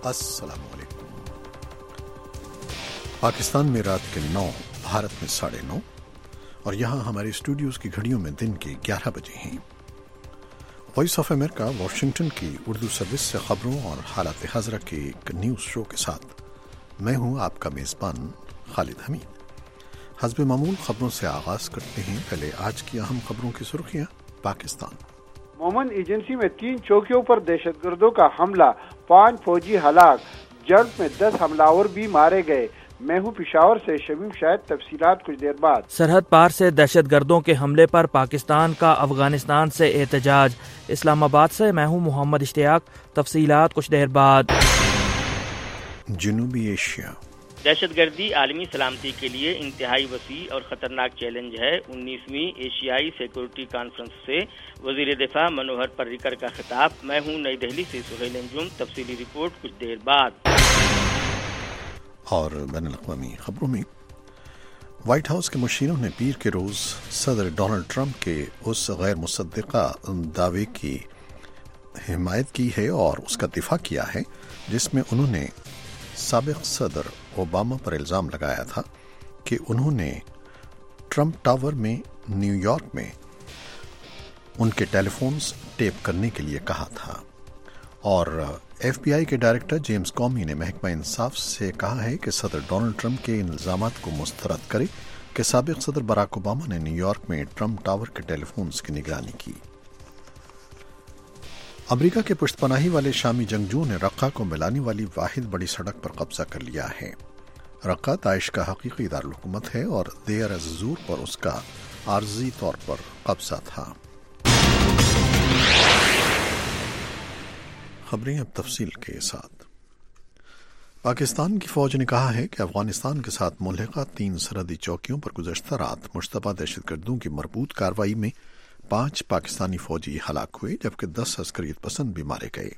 السلام علیکم۔ پاکستان میں رات کے 9، بھارت میں 9:30 اور یہاں ہمارے اسٹوڈیوز کی گھڑیوں میں دن کے 11 بجے ہیں۔ وائس آف امریکہ واشنگٹن کی اردو سروس سے خبروں اور حالات حاضرہ کے ایک نیوز شو کے ساتھ میں ہوں آپ کا میزبان خالد حمید۔ حسب معمول خبروں سے آغاز کرتے ہیں۔ پہلے آج کی اہم خبروں کی سرخیاں۔ پاکستان مومن ایجنسی میں 3 چوکیوں پر دہشت گردوں کا حملہ، 5 فوجی ہلاک، جنگ میں 10 حملہ بھی مارے گئے۔ میں ہوں پشاور سے شمیم شاہد، تفصیلات کچھ دیر بعد۔ سرحد پار سے دہشت گردوں کے حملے پر پاکستان کا افغانستان سے احتجاج۔ اسلام آباد سے میں ہوں محمد اشتیاق، تفصیلات کچھ دیر بعد۔ جنوبی ایشیا دہشت گردی عالمی سلامتی کے لیے انتہائی وسیع اور خطرناک چیلنج ہے۔ 19ویں ایشیائی سیکورٹی کانفرنس سے وزیر دفاع منوہر پریکر کا خطاب۔ میں ہوں نئی دہلی سے سہیل انجم، تفصیلی رپورٹ کچھ دیر بعد۔ اور بین الاقوامی خبروں میں وائٹ ہاؤس کے مشیروں نے پیر کے روز صدر ڈونلڈ ٹرمپ کے اس غیر مصدقہ دعوے کی حمایت کی ہے اور اس کا دفاع کیا ہے جس میں انہوں نے سابق صدر اوباما پر الزام لگایا تھا کہ انہوں نے ٹرمپ ٹاور میں نیو یارک میں ان کے ٹیلی فونز ٹیپ کرنے کے لیے کہا تھا۔ اور ایف بی آئی کے ڈائریکٹر جیمز کومی نے محکمہ انصاف سے کہا ہے کہ صدر ڈونلڈ ٹرمپ کے ان الزامات کو مسترد کرے کہ سابق صدر براک اوباما نے نیو یارک میں ٹرمپ ٹاور کے ٹیلی فونز کی نگرانی کی۔ امریکہ کے پشت پناہی والے شامی جنگجوؤں نے رقہ کو ملانے والی واحد بڑی سڑک پر قبضہ کر لیا ہے۔ رقہ داعش کا حقیقی دارالحکومت ہے اور دیر از زور پر اس کا عارضی طور پر قبضہ تھا۔ خبریں اب تفصیل کے ساتھ۔ پاکستان کی فوج نے کہا ہے کہ افغانستان کے ساتھ ملحقہ 3 سرحدی چوکیوں پر گزشتہ رات مشتبہ دہشت گردوں کی مربوط کارروائی میں 5 پاکستانی فوجی ہلاک ہوئے جبکہ 10 عسکریت پسند بھی مارے گئے۔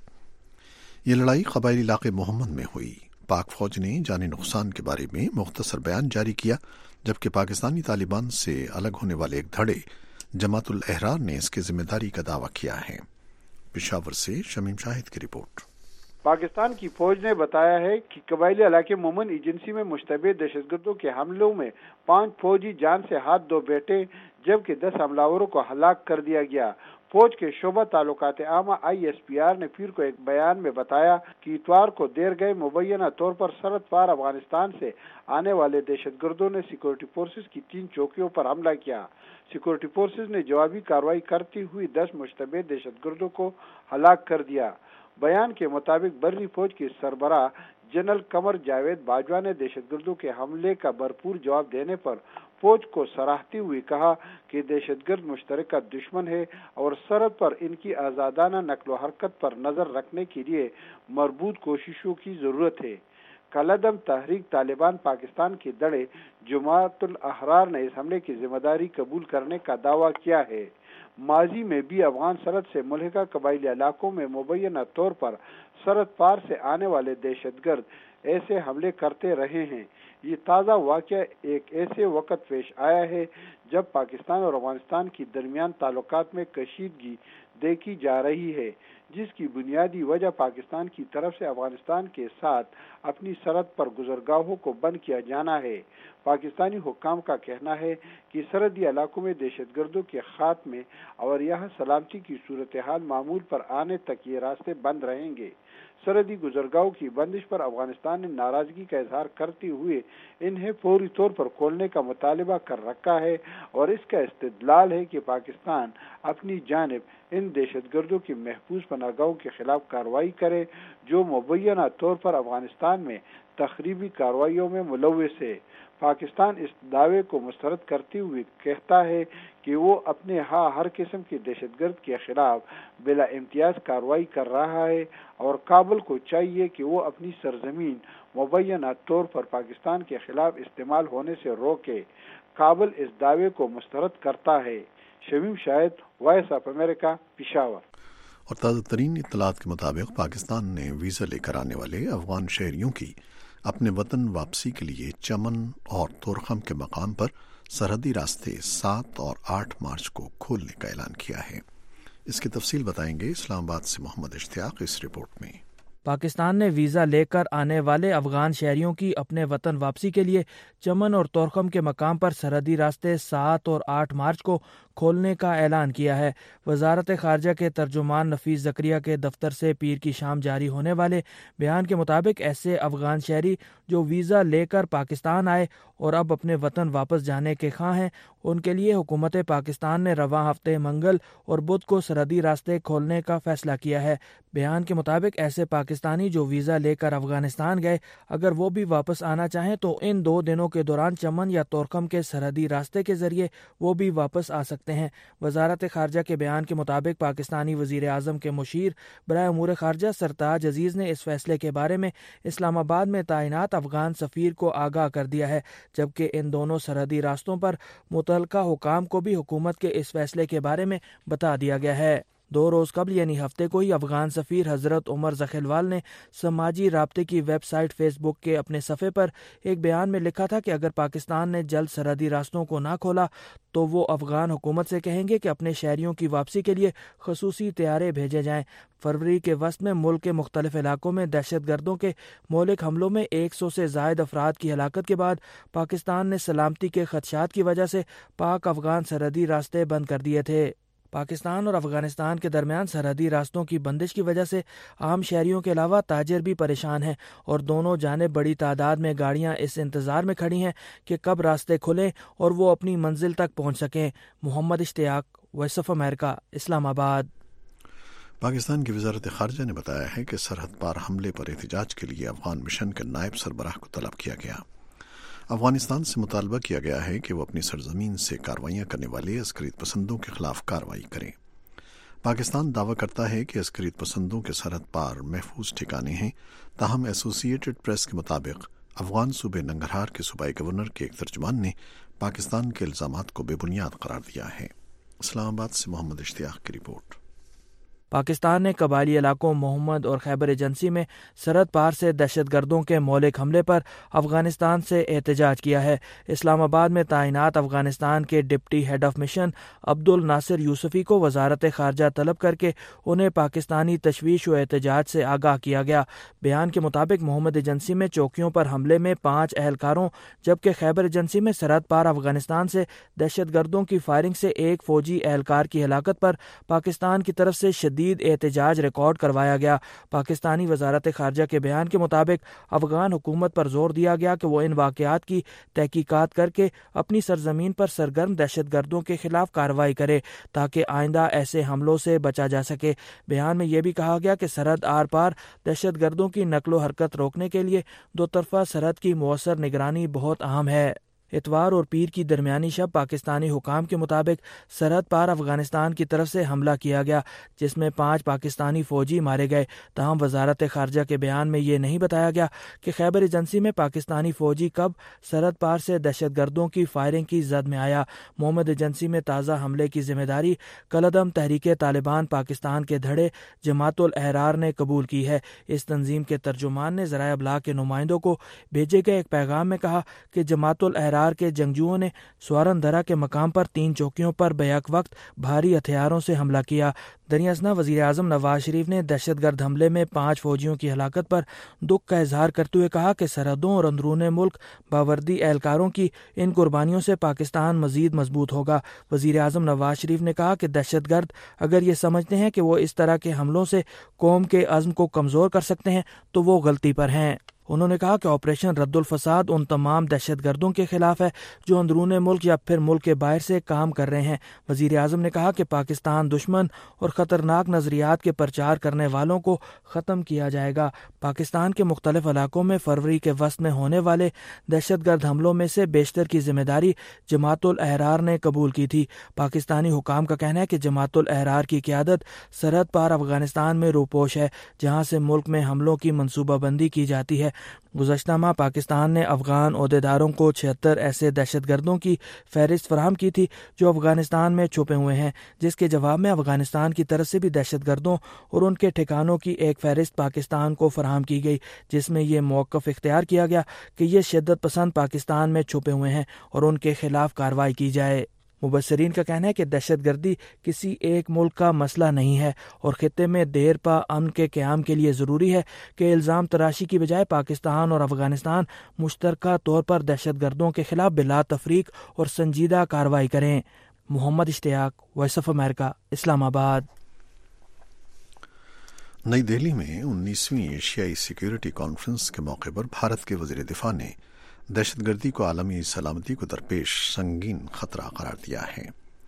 یہ لڑائی قبائلی علاقے محمد میں ہوئی۔ پاک فوج نے جانی نقصان کے بارے میں مختصر بیان جاری کیا جبکہ پاکستانی طالبان سے الگ ہونے والے ایک دھڑے جماعت الاحرار نے اس کی ذمہ داری کا دعویٰ کیا ہے۔ پشاور سے شمیم شاہد کی رپورٹ۔ پاکستان کی فوج نے بتایا ہے کہ قبائلی علاقے مومن ایجنسی میں مشتبہ دہشت گردوں کے حملوں میں 5 فوجی جان سے ہاتھ دھو بیٹھے جبکہ 10 حملہ کو ہلاک کر دیا گیا۔ فوج کے شعبہ تعلقات عامہ ISPR نے پیر کو ایک بیان میں بتایا کہ اتوار کو دیر گئے مبینہ طور پر سرحد پار افغانستان سے آنے والے دہشت گردوں نے سیکورٹی فورسز کی 3 چوکیوں پر حملہ کیا۔ سیکورٹی فورسز نے جوابی کارروائی کرتی ہوئی 10 مشتبہ دہشت گردوں کو ہلاک کر دیا۔ بیان کے مطابق بری فوج کے سربراہ جنرل قمر جاوید باجوہ نے دہشت گردوں کے حملے کا بھرپور جواب دینے پر فوج کو سراہتے ہوئے کہا کہ دہشت گرد مشترکہ دشمن ہے اور سرحد پر ان کی آزادانہ نقل و حرکت پر نظر رکھنے کے لیے مربوط کوششوں کی ضرورت ہے۔ کالعدم تحریک طالبان پاکستان کے دھڑے جماعت الاحرار نے اس حملے کی ذمہ داری قبول کرنے کا دعویٰ کیا ہے۔ ماضی میں بھی افغان سرحد سے ملحقہ قبائلی علاقوں میں مبینہ طور پر سرحد پار سے آنے والے دہشت گرد ایسے حملے کرتے رہے ہیں۔ یہ تازہ واقعہ ایک ایسے وقت پیش آیا ہے جب پاکستان اور افغانستان کے درمیان تعلقات میں کشیدگی دیکھی جا رہی ہے، جس کی بنیادی وجہ پاکستان کی طرف سے افغانستان کے ساتھ اپنی سرحد پر گزرگاہوں کو بند کیا جانا ہے۔ پاکستانی حکام کا کہنا ہے کہ سرحدی علاقوں میں دہشت گردوں کے خاتمے اور یہاں سلامتی کی صورتحال معمول پر آنے تک یہ راستے بند رہیں گے۔ سرحدی گزرگاہوں کی بندش پر افغانستان نے ناراضگی کا اظہار کرتے ہوئے انہیں فوری طور پر کھولنے کا مطالبہ کر رکھا ہے اور اس کا استدلال ہے کہ پاکستان اپنی جانب ان دہشت گردوں کی محفوظ پناہ گاہوں کے خلاف کارروائی کرے جو مبینہ طور پر افغانستان میں تخریبی کارروائیوں میں ملوث ہے۔ پاکستان اس دعوے کو مسترد کرتے ہوئے کہتا ہے کہ وہ اپنے ہر قسم کے دہشت گرد کے خلاف بلا امتیاز کارروائی کر رہا ہے اور کابل کو چاہیے کہ وہ اپنی سرزمین مبینہ طور پر پاکستان کے خلاف استعمال ہونے سے روکے۔ کابل اس دعوے کو مسترد کرتا ہے۔ Shamim Shahid, voice of America, Peshawar. اور تازہ ترین اطلاعات کے مطابق پاکستان نے ویزا لے کر آنے والے افغان شہریوں کی اپنے وطن واپسی کے لیے چمن اور تورخم کے مقام پر سرحدی راستے 7 اور 8 مارچ کو کھولنے کا اعلان کیا ہے۔ اس کی تفصیل بتائیں گے اسلام آباد سے محمد اشتیاق اس رپورٹ میں۔ پاکستان نے ویزا لے کر آنے والے افغان شہریوں کی اپنے وطن واپسی کے لیے چمن اور تورخم کے مقام پر سرحدی راستے 7 اور 8 مارچ کو کھولنے کا اعلان کیا ہے۔ وزارت خارجہ کے ترجمان نفیس زکریا کے دفتر سے پیر کی شام جاری ہونے والے بیان کے مطابق ایسے افغان شہری جو ویزا لے کر پاکستان آئے اور اب اپنے وطن واپس جانے کے خواہاں ہیں، ان کے لیے حکومت پاکستان نے رواں ہفتے منگل اور بدھ کو سرحدی راستے کھولنے کا فیصلہ کیا ہے۔ بیان کے مطابق ایسے پاکستانی جو ویزا لے کر افغانستان گئے، اگر وہ بھی واپس آنا چاہیں تو ان 2 دنوں کے دوران چمن یا تورخم کے سرحدی راستے کے ذریعے وہ بھی واپس آ سکتے ہیں۔ وزارت خارجہ کے بیان کے مطابق پاکستانی وزیر اعظم کے مشیر برائے امور خارجہ سرتاج عزیز نے اس فیصلے کے بارے میں اسلام آباد میں تعینات افغان سفیر کو آگاہ کر دیا ہے، جبکہ ان دونوں سرحدی راستوں پر متعلقہ حکام کو بھی حکومت کے اس فیصلے کے بارے میں بتا دیا گیا ہے۔ 2 روز قبل یعنی ہفتے کو ہی افغان سفیر حضرت عمر ذخیلوال نے سماجی رابطے کی ویب سائٹ فیس بک کے اپنے صفحے پر ایک بیان میں لکھا تھا کہ اگر پاکستان نے جلد سرحدی راستوں کو نہ کھولا تو وہ افغان حکومت سے کہیں گے کہ اپنے شہریوں کی واپسی کے لیے خصوصی طیارے بھیجے جائیں۔ فروری کے وسط میں ملک کے مختلف علاقوں میں دہشت گردوں کے مہلک حملوں میں 100 سے زائد افراد کی ہلاکت کے بعد پاکستان نے سلامتی کے خدشات کی وجہ سے پاک افغان سرحدی راستے بند کر دیے تھے۔ پاکستان اور افغانستان کے درمیان سرحدی راستوں کی بندش کی وجہ سے عام شہریوں کے علاوہ تاجر بھی پریشان ہیں اور دونوں جانب بڑی تعداد میں گاڑیاں اس انتظار میں کھڑی ہیں کہ کب راستے کھلیں اور وہ اپنی منزل تک پہنچ سکیں۔ محمد اشتیاق، وائس آف امریکہ، اسلام آباد۔ پاکستان کی وزارت خارجہ نے بتایا ہے کہ سرحد پار حملے پر احتجاج کے لیے افغان مشن کے نائب سربراہ کو طلب کیا گیا۔ افغانستان سے مطالبہ کیا گیا ہے کہ وہ اپنی سرزمین سے کارروائیاں کرنے والے عسکریت پسندوں کے خلاف کارروائی کریں۔ پاکستان دعویٰ کرتا ہے کہ عسکریت پسندوں کے سرحد پار محفوظ ٹھکانے ہیں، تاہم ایسوسی ایٹڈ پریس کے مطابق افغان صوبے ننگرہار کے صوبائی گورنر کے ایک ترجمان نے پاکستان کے الزامات کو بے بنیاد قرار دیا ہے۔ اسلام آباد سے محمد اشتیاق کی رپورٹ۔ پاکستان نے قبائلی علاقوں محمد اور خیبر ایجنسی میں سرحد پار سے دہشت گردوں کے مہلک حملے پر افغانستان سے احتجاج کیا ہے۔ اسلام آباد میں تعینات افغانستان کے ڈپٹی ہیڈ آف مشن عبد الناصر یوسفی کو وزارت خارجہ طلب کر کے انہیں پاکستانی تشویش و احتجاج سے آگاہ کیا گیا۔ بیان کے مطابق محمد ایجنسی میں چوکیوں پر حملے میں 5 اہلکاروں جبکہ خیبر ایجنسی میں سرحد پار افغانستان سے دہشت گردوں کی فائرنگ سے ایک فوجی اہلکار کی ہلاکت پر پاکستان کی طرف سے شدید احتجاج ریکارڈ کروایا گیا۔ پاکستانی وزارت خارجہ کے بیان کے مطابق افغان حکومت پر زور دیا گیا کہ وہ ان واقعات کی تحقیقات کر کے اپنی سرزمین پر سرگرم دہشت گردوں کے خلاف کارروائی کرے تاکہ آئندہ ایسے حملوں سے بچا جا سکے۔ بیان میں یہ بھی کہا گیا کہ سرحد آر پار دہشت گردوں کی نقل و حرکت روکنے کے لیے 2 طرفہ سرحد کی مؤثر نگرانی بہت اہم ہے۔ اتوار اور پیر کی درمیانی شب پاکستانی حکام کے مطابق سرحد پار افغانستان کی طرف سے حملہ کیا گیا جس میں 5 پاکستانی فوجی مارے گئے، تاہم وزارت خارجہ کے بیان میں یہ نہیں بتایا گیا کہ خیبر ایجنسی میں پاکستانی فوجی کب سرحد پار سے دہشت گردوں کی فائرنگ کی زد میں آیا۔ محمد ایجنسی میں تازہ حملے کی ذمہ داری کالعدم تحریک طالبان پاکستان کے دھڑے جماعت الاحرار نے قبول کی ہے۔ اس تنظیم کے ترجمان نے ذرائع ابلاغ کے نمائندوں کو بھیجے گئے ایک پیغام میں کہا کہ جماعت الاحرار کے جنگجوؤں نے سوارن درہ کے مقام پر 3 چوکیوں پر بیک وقت بھاری ہتھیاروں سے حملہ کیا۔ دریں اثنا وزیر اعظم نواز شریف نے دہشت گرد حملے میں 5 فوجیوں کی ہلاکت پر دکھ کا اظہار کرتے ہوئے کہا کہ سرحدوں اور اندرون ملک باوردی اہلکاروں کی ان قربانیوں سے پاکستان مزید مضبوط ہوگا۔ وزیر اعظم نواز شریف نے کہا کہ دہشت گرد اگر یہ سمجھتے ہیں کہ وہ اس طرح کے حملوں سے قوم کے عزم کو کمزور کر سکتے ہیں تو وہ غلطی پر ہیں۔ انہوں نے کہا کہ آپریشن رد الفساد ان تمام دہشت گردوں کے خلاف ہے جو اندرون ملک یا پھر ملک کے باہر سے کام کر رہے ہیں۔ وزیر اعظم نے کہا کہ پاکستان دشمن اور خطرناک نظریات کے پرچار کرنے والوں کو ختم کیا جائے گا۔ پاکستان کے مختلف علاقوں میں فروری کے وسط میں ہونے والے دہشت گرد حملوں میں سے بیشتر کی ذمہ داری جماعت الاحرار نے قبول کی تھی۔ پاکستانی حکام کا کہنا ہے کہ جماعت الاحرار کی قیادت سرحد پار افغانستان میں روپوش ہے جہاں سے ملک میں حملوں کی منصوبہ بندی کی جاتی ہے۔ گزشتہ ماہ پاکستان نے افغان عہدیداروں کو 76 ایسے دہشت گردوں کی فہرست فراہم کی تھی جو افغانستان میں چھپے ہوئے ہیں، جس کے جواب میں افغانستان کی طرف سے بھی دہشت گردوں اور ان کے ٹھکانوں کی ایک فہرست پاکستان کو فراہم کی گئی، جس میں یہ موقف اختیار کیا گیا کہ یہ شدت پسند پاکستان میں چھپے ہوئے ہیں اور ان کے خلاف کارروائی کی جائے۔ مبصرین کا کہنا ہے کہ دہشت گردی کسی ایک ملک کا مسئلہ نہیں ہے اور خطے میں دیر پا امن کے قیام کے لیے ضروری ہے کہ الزام تراشی کی بجائے پاکستان اور افغانستان مشترکہ طور پر دہشت گردوں کے خلاف بلا تفریق اور سنجیدہ کارروائی کریں۔ محمد اشتیاق، وائس آف امریکہ، اسلام آباد۔ نئی دہلی میں 19ویں ایشیائی سیکیورٹی کانفرنس کے موقع پر بھارت کے وزیر دفاع نے دہشت گردی کو عالمی سلامتی کو درپیش سنگین خطرہ قرار دیا ہے۔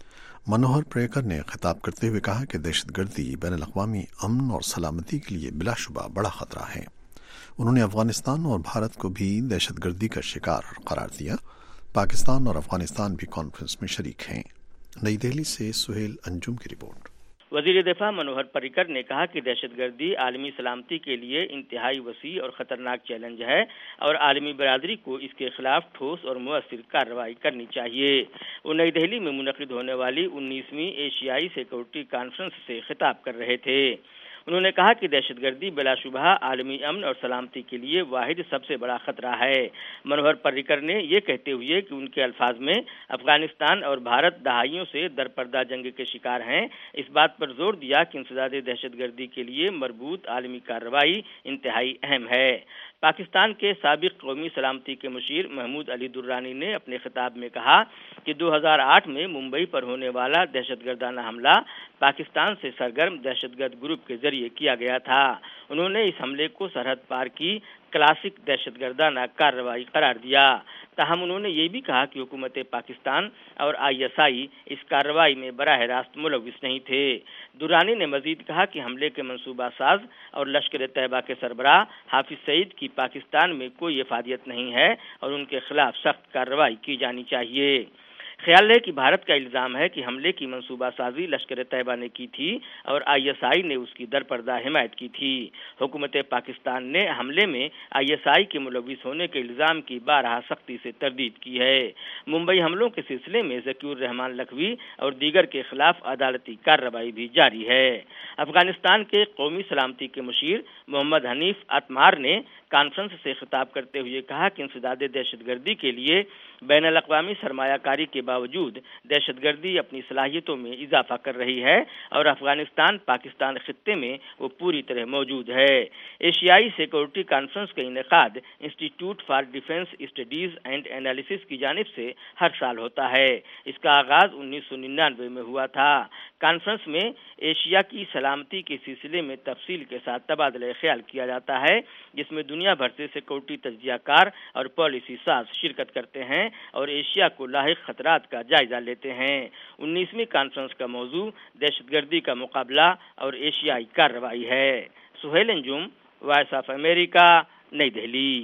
منوہر پریکر نے خطاب کرتے ہوئے کہا کہ دہشت گردی بین الاقوامی امن اور سلامتی کے لیے بلا شبہ بڑا خطرہ ہے۔ انہوں نے افغانستان اور بھارت کو بھی دہشت گردی کا شکار قرار دیا۔ پاکستان اور افغانستان بھی کانفرنس میں شریک ہیں۔ نئی دہلی سے سہیل انجم کی رپورٹ۔ وزیر دفاع منوہر پریکر نے کہا کہ دہشت گردی عالمی سلامتی کے لیے انتہائی وسیع اور خطرناک چیلنج ہے اور عالمی برادری کو اس کے خلاف ٹھوس اور مؤثر کارروائی کرنی چاہیے۔ وہ نئی دہلی میں منعقد ہونے والی 19ویں ایشیائی سیکورٹی کانفرنس سے خطاب کر رہے تھے۔ انہوں نے کہا کہ دہشت گردی بلا شبہ عالمی امن اور سلامتی کے لیے واحد سب سے بڑا خطرہ ہے۔ منوہر پریکر نے یہ کہتے ہوئے کہ ان کے الفاظ میں افغانستان اور بھارت دہائیوں سے درپردہ جنگ کے شکار ہیں، اس بات پر زور دیا کہ انسداد دہشت گردی کے لیے مربوط عالمی کارروائی انتہائی اہم ہے۔ پاکستان کے سابق قومی سلامتی کے مشیر محمود علی درانی نے اپنے خطاب میں کہا کہ 2008 میں ممبئی پر ہونے والا دہشت گردانہ حملہ پاکستان سے سرگرم دہشت گرد گروپ کے ذریعے کیا گیا تھا۔ انہوں نے اس حملے کو سرحد پار کی کلاسک دہشت گردانہ کارروائی قرار دیا۔ تاہم انہوں نے یہ بھی کہا کہ حکومت پاکستان اور ISI اس کارروائی میں براہ راست ملوث نہیں تھے۔ درانی نے مزید کہا کہ حملے کے منصوبہ ساز اور لشکر طیبہ کے سربراہ حافظ سعید کی پاکستان میں کوئی افادیت نہیں ہے اور ان کے خلاف سخت کارروائی کی جانی چاہیے۔ خیال ہے کہ بھارت کا الزام ہے کہ حملے کی منصوبہ سازی لشکر طیبہ نے کی تھی اور ISI نے اس کی درپردہ حمایت کی تھی۔ حکومت پاکستان نے حملے میں ISI کے ملوث ہونے کے الزام کی بارہا سختی سے تردید کی ہے۔ ممبئی حملوں کے سلسلے میں ذکی الرحمان لکھوی اور دیگر کے خلاف عدالتی کارروائی بھی جاری ہے۔ افغانستان کے قومی سلامتی کے مشیر محمد حنیف اتمار نے کانفرنس سے خطاب کرتے ہوئے کہا کہ انسداد دہشت گردی کے لیے بین الاقوامی سرمایہ کاری کے باوجود دہشت گردی اپنی صلاحیتوں میں اضافہ کر رہی ہے اور افغانستان پاکستان خطے میں وہ پوری طرح موجود ہے۔ ایشیائی سیکورٹی کانفرنس کا انعقاد institute for defence studies and analysis کی جانب سے ہر سال ہوتا ہے۔ اس کا آغاز 1999 میں ہوا تھا۔ کانفرنس میں ایشیا کی سلامتی کے سلسلے میں تفصیل کے ساتھ تبادلہ خیال کیا جاتا ہے، جس میں دنیا بھر سے سیکورٹی تجزیہ کار اور پالیسی ساز شرکت کرتے ہیں اور ایشیا کو لاحق خطرات کا جائزہ لیتے ہیں۔ 19ویں کانفرنس کا موضوع دہشت گردی کا مقابلہ اور ایشیائی کارروائی ہے۔ Sohail Anjum, voice of America, Nai Delhi.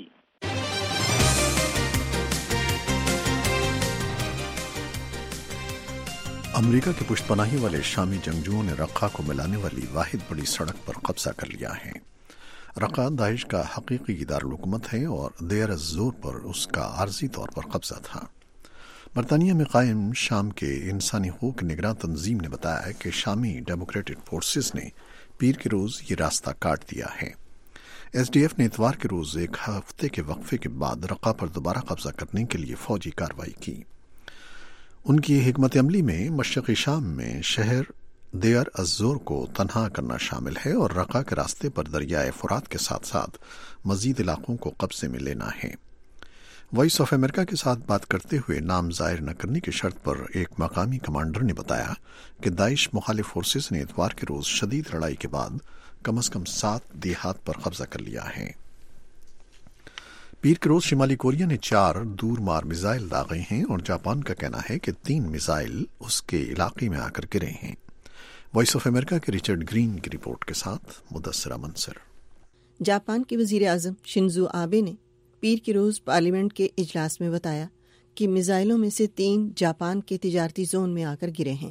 امریکہ کے پشت پناہی والے شامی جنگجوؤں نے رقہ کو ملانے والی واحد بڑی سڑک پر قبضہ کر لیا ہے۔ رقہ داعش کا حقیقی دارالحکومت ہے اور دیر الزور پر اس کا عارضی طور پر قبضہ تھا۔ برطانیہ میں قائم شام کے انسانی حقوق نگراں تنظیم نے بتایا کہ شامی ڈیموکریٹک فورسز نے پیر کے روز یہ راستہ کاٹ دیا ہے۔ SDF نے اتوار کے روز ایک ہفتے کے وقفے کے بعد رقہ پر دوبارہ قبضہ کرنے کے لیے فوجی کارروائی کی۔ ان کی حکمت عملی میں مشرقی شام میں شہر دیر الزور کو تنہا کرنا شامل ہے اور رقہ کے راستے پر دریائے فرات کے ساتھ ساتھ مزید علاقوں کو قبضے میں لینا ہے۔ وائس آف امریکہ کے ساتھ بات کرتے ہوئے نام ظاہر نہ کرنے کی شرط پر ایک مقامی کمانڈر نے بتایا کہ داعش مخالف فورسز نے اتوار کے روز شدید لڑائی کے بعد کم از کم 7 دیہات پر قبضہ کر لیا ہے۔ پیر کے روز شمالی کوریا نے 4 دور مار میزائل داغے ہیں اور جاپان کا کہنا ہے کہ 3 میزائل اس کے علاقے میں آ کر گرے ہیں۔ وائس آف امریکہ کے ریچرڈ گرین کی رپورٹ کے ساتھ مدثرہ منصر۔ جاپان کے وزیر اعظم شنزو آبے نے پیر کے روز پارلیمنٹ کے اجلاس میں بتایا کہ میزائلوں میں سے 3 جاپان کے تجارتی زون میں آ کر گرے ہیں۔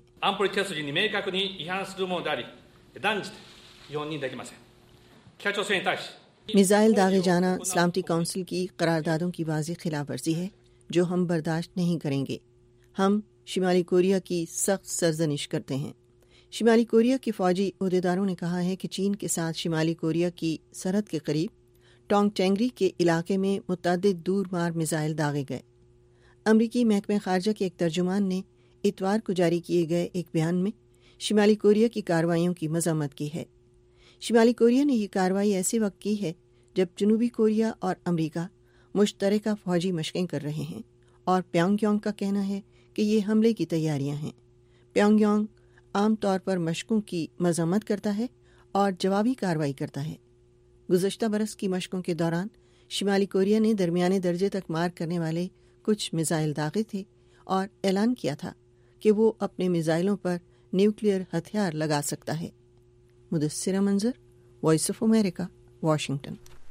میزائل داغے جانا سلامتی کونسل کی قراردادوں کی واضح خلاف ورزی ہے جو ہم برداشت نہیں کریں گے۔ ہم شمالی کوریا کی سخت سرزنش کرتے ہیں۔ شمالی کوریا کے فوجی عہدیداروں نے کہا ہے کہ چین کے ساتھ شمالی کوریا کی سرحد کے قریب ٹونگ ٹینگری کے علاقے میں متعدد دور مار میزائل داغے گئے۔ امریکی محکمہ خارجہ کے ایک ترجمان نے اتوار کو جاری کیے گئے ایک بیان میں شمالی کوریا کی کارروائیوں کی مذمت کی ہے۔ شمالی کوریا نے یہ کارروائی ایسے وقت کی ہے جب جنوبی کوریا اور امریکہ مشترکہ فوجی مشقیں کر رہے ہیں، اور پیونگ یانگ کا کہنا ہے کہ یہ حملے کی تیاریاں ہیں۔ پیونگ یانگ عام طور پر مشقوں کی مذمت کرتا ہے اور جوابی کارروائی کرتا ہے۔ گزشتہ برس کی مشقوں کے دوران شمالی کوریا نے درمیانے درجے تک مار کرنے والے کچھ میزائل داغے تھے اور اعلان کیا تھا کہ وہ اپنے میزائلوں پر نیوکلیئر ہتھیار لگا سکتا ہے۔ Mudassira Manzar, voice of America, Washington.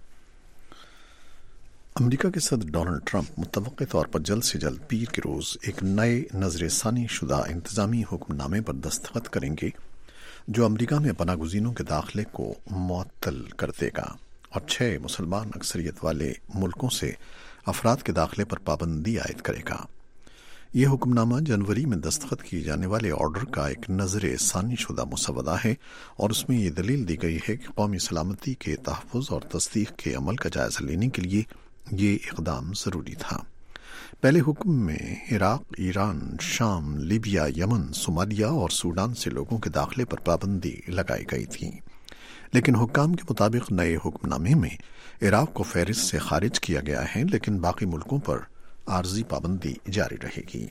امریکہ کے صدر ڈونلڈ ٹرمپ متوقع طور پر جلد سے جلد پیر کے روز ایک نئے نظر ثانی شدہ انتظامی حکم نامے پر دستخط کریں گے جو امریکہ میں پناہ گزینوں کے داخلے کو معطل کر دے گا اور 6 مسلمان اکثریت والے ملکوں سے افراد کے داخلے پر پابندی عائد کرے گا۔ یہ حکم نامہ جنوری میں دستخط کیے جانے والے آرڈر کا ایک نظر ثانی شدہ مسودہ ہے، اور اس میں یہ دلیل دی گئی ہے کہ قومی سلامتی کے تحفظ اور تصدیق کے عمل کا جائزہ لینے کے لیے یہ اقدام ضروری تھا۔ پہلے حکم میں عراق، ایران، شام، لیبیا، یمن، صومالیہ اور سوڈان سے لوگوں کے داخلے پر پابندی لگائی گئی تھی، لیکن حکام کے مطابق نئے حکم نامے میں عراق کو فہرست سے خارج کیا گیا ہے، لیکن باقی ملکوں پر عارضی پابندی جاری رہے گی۔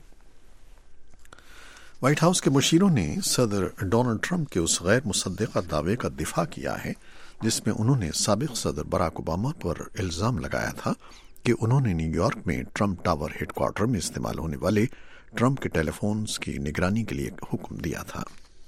وائٹ ہاؤس کے مشیروں نے صدر ڈونلڈ ٹرمپ کے اس غیر مصدقہ دعوے کا دفاع کیا ہے جس میں انہوں نے سابق صدر براک اوباما پر الزام لگایا تھا کہ انہوں نے نیو یارک میں ٹرمپ ٹاور ہیڈ کوارٹر میں استعمال ہونے والے ٹرمپ کے ٹیلی فونز کی نگرانی کے لیے حکم دیا تھا۔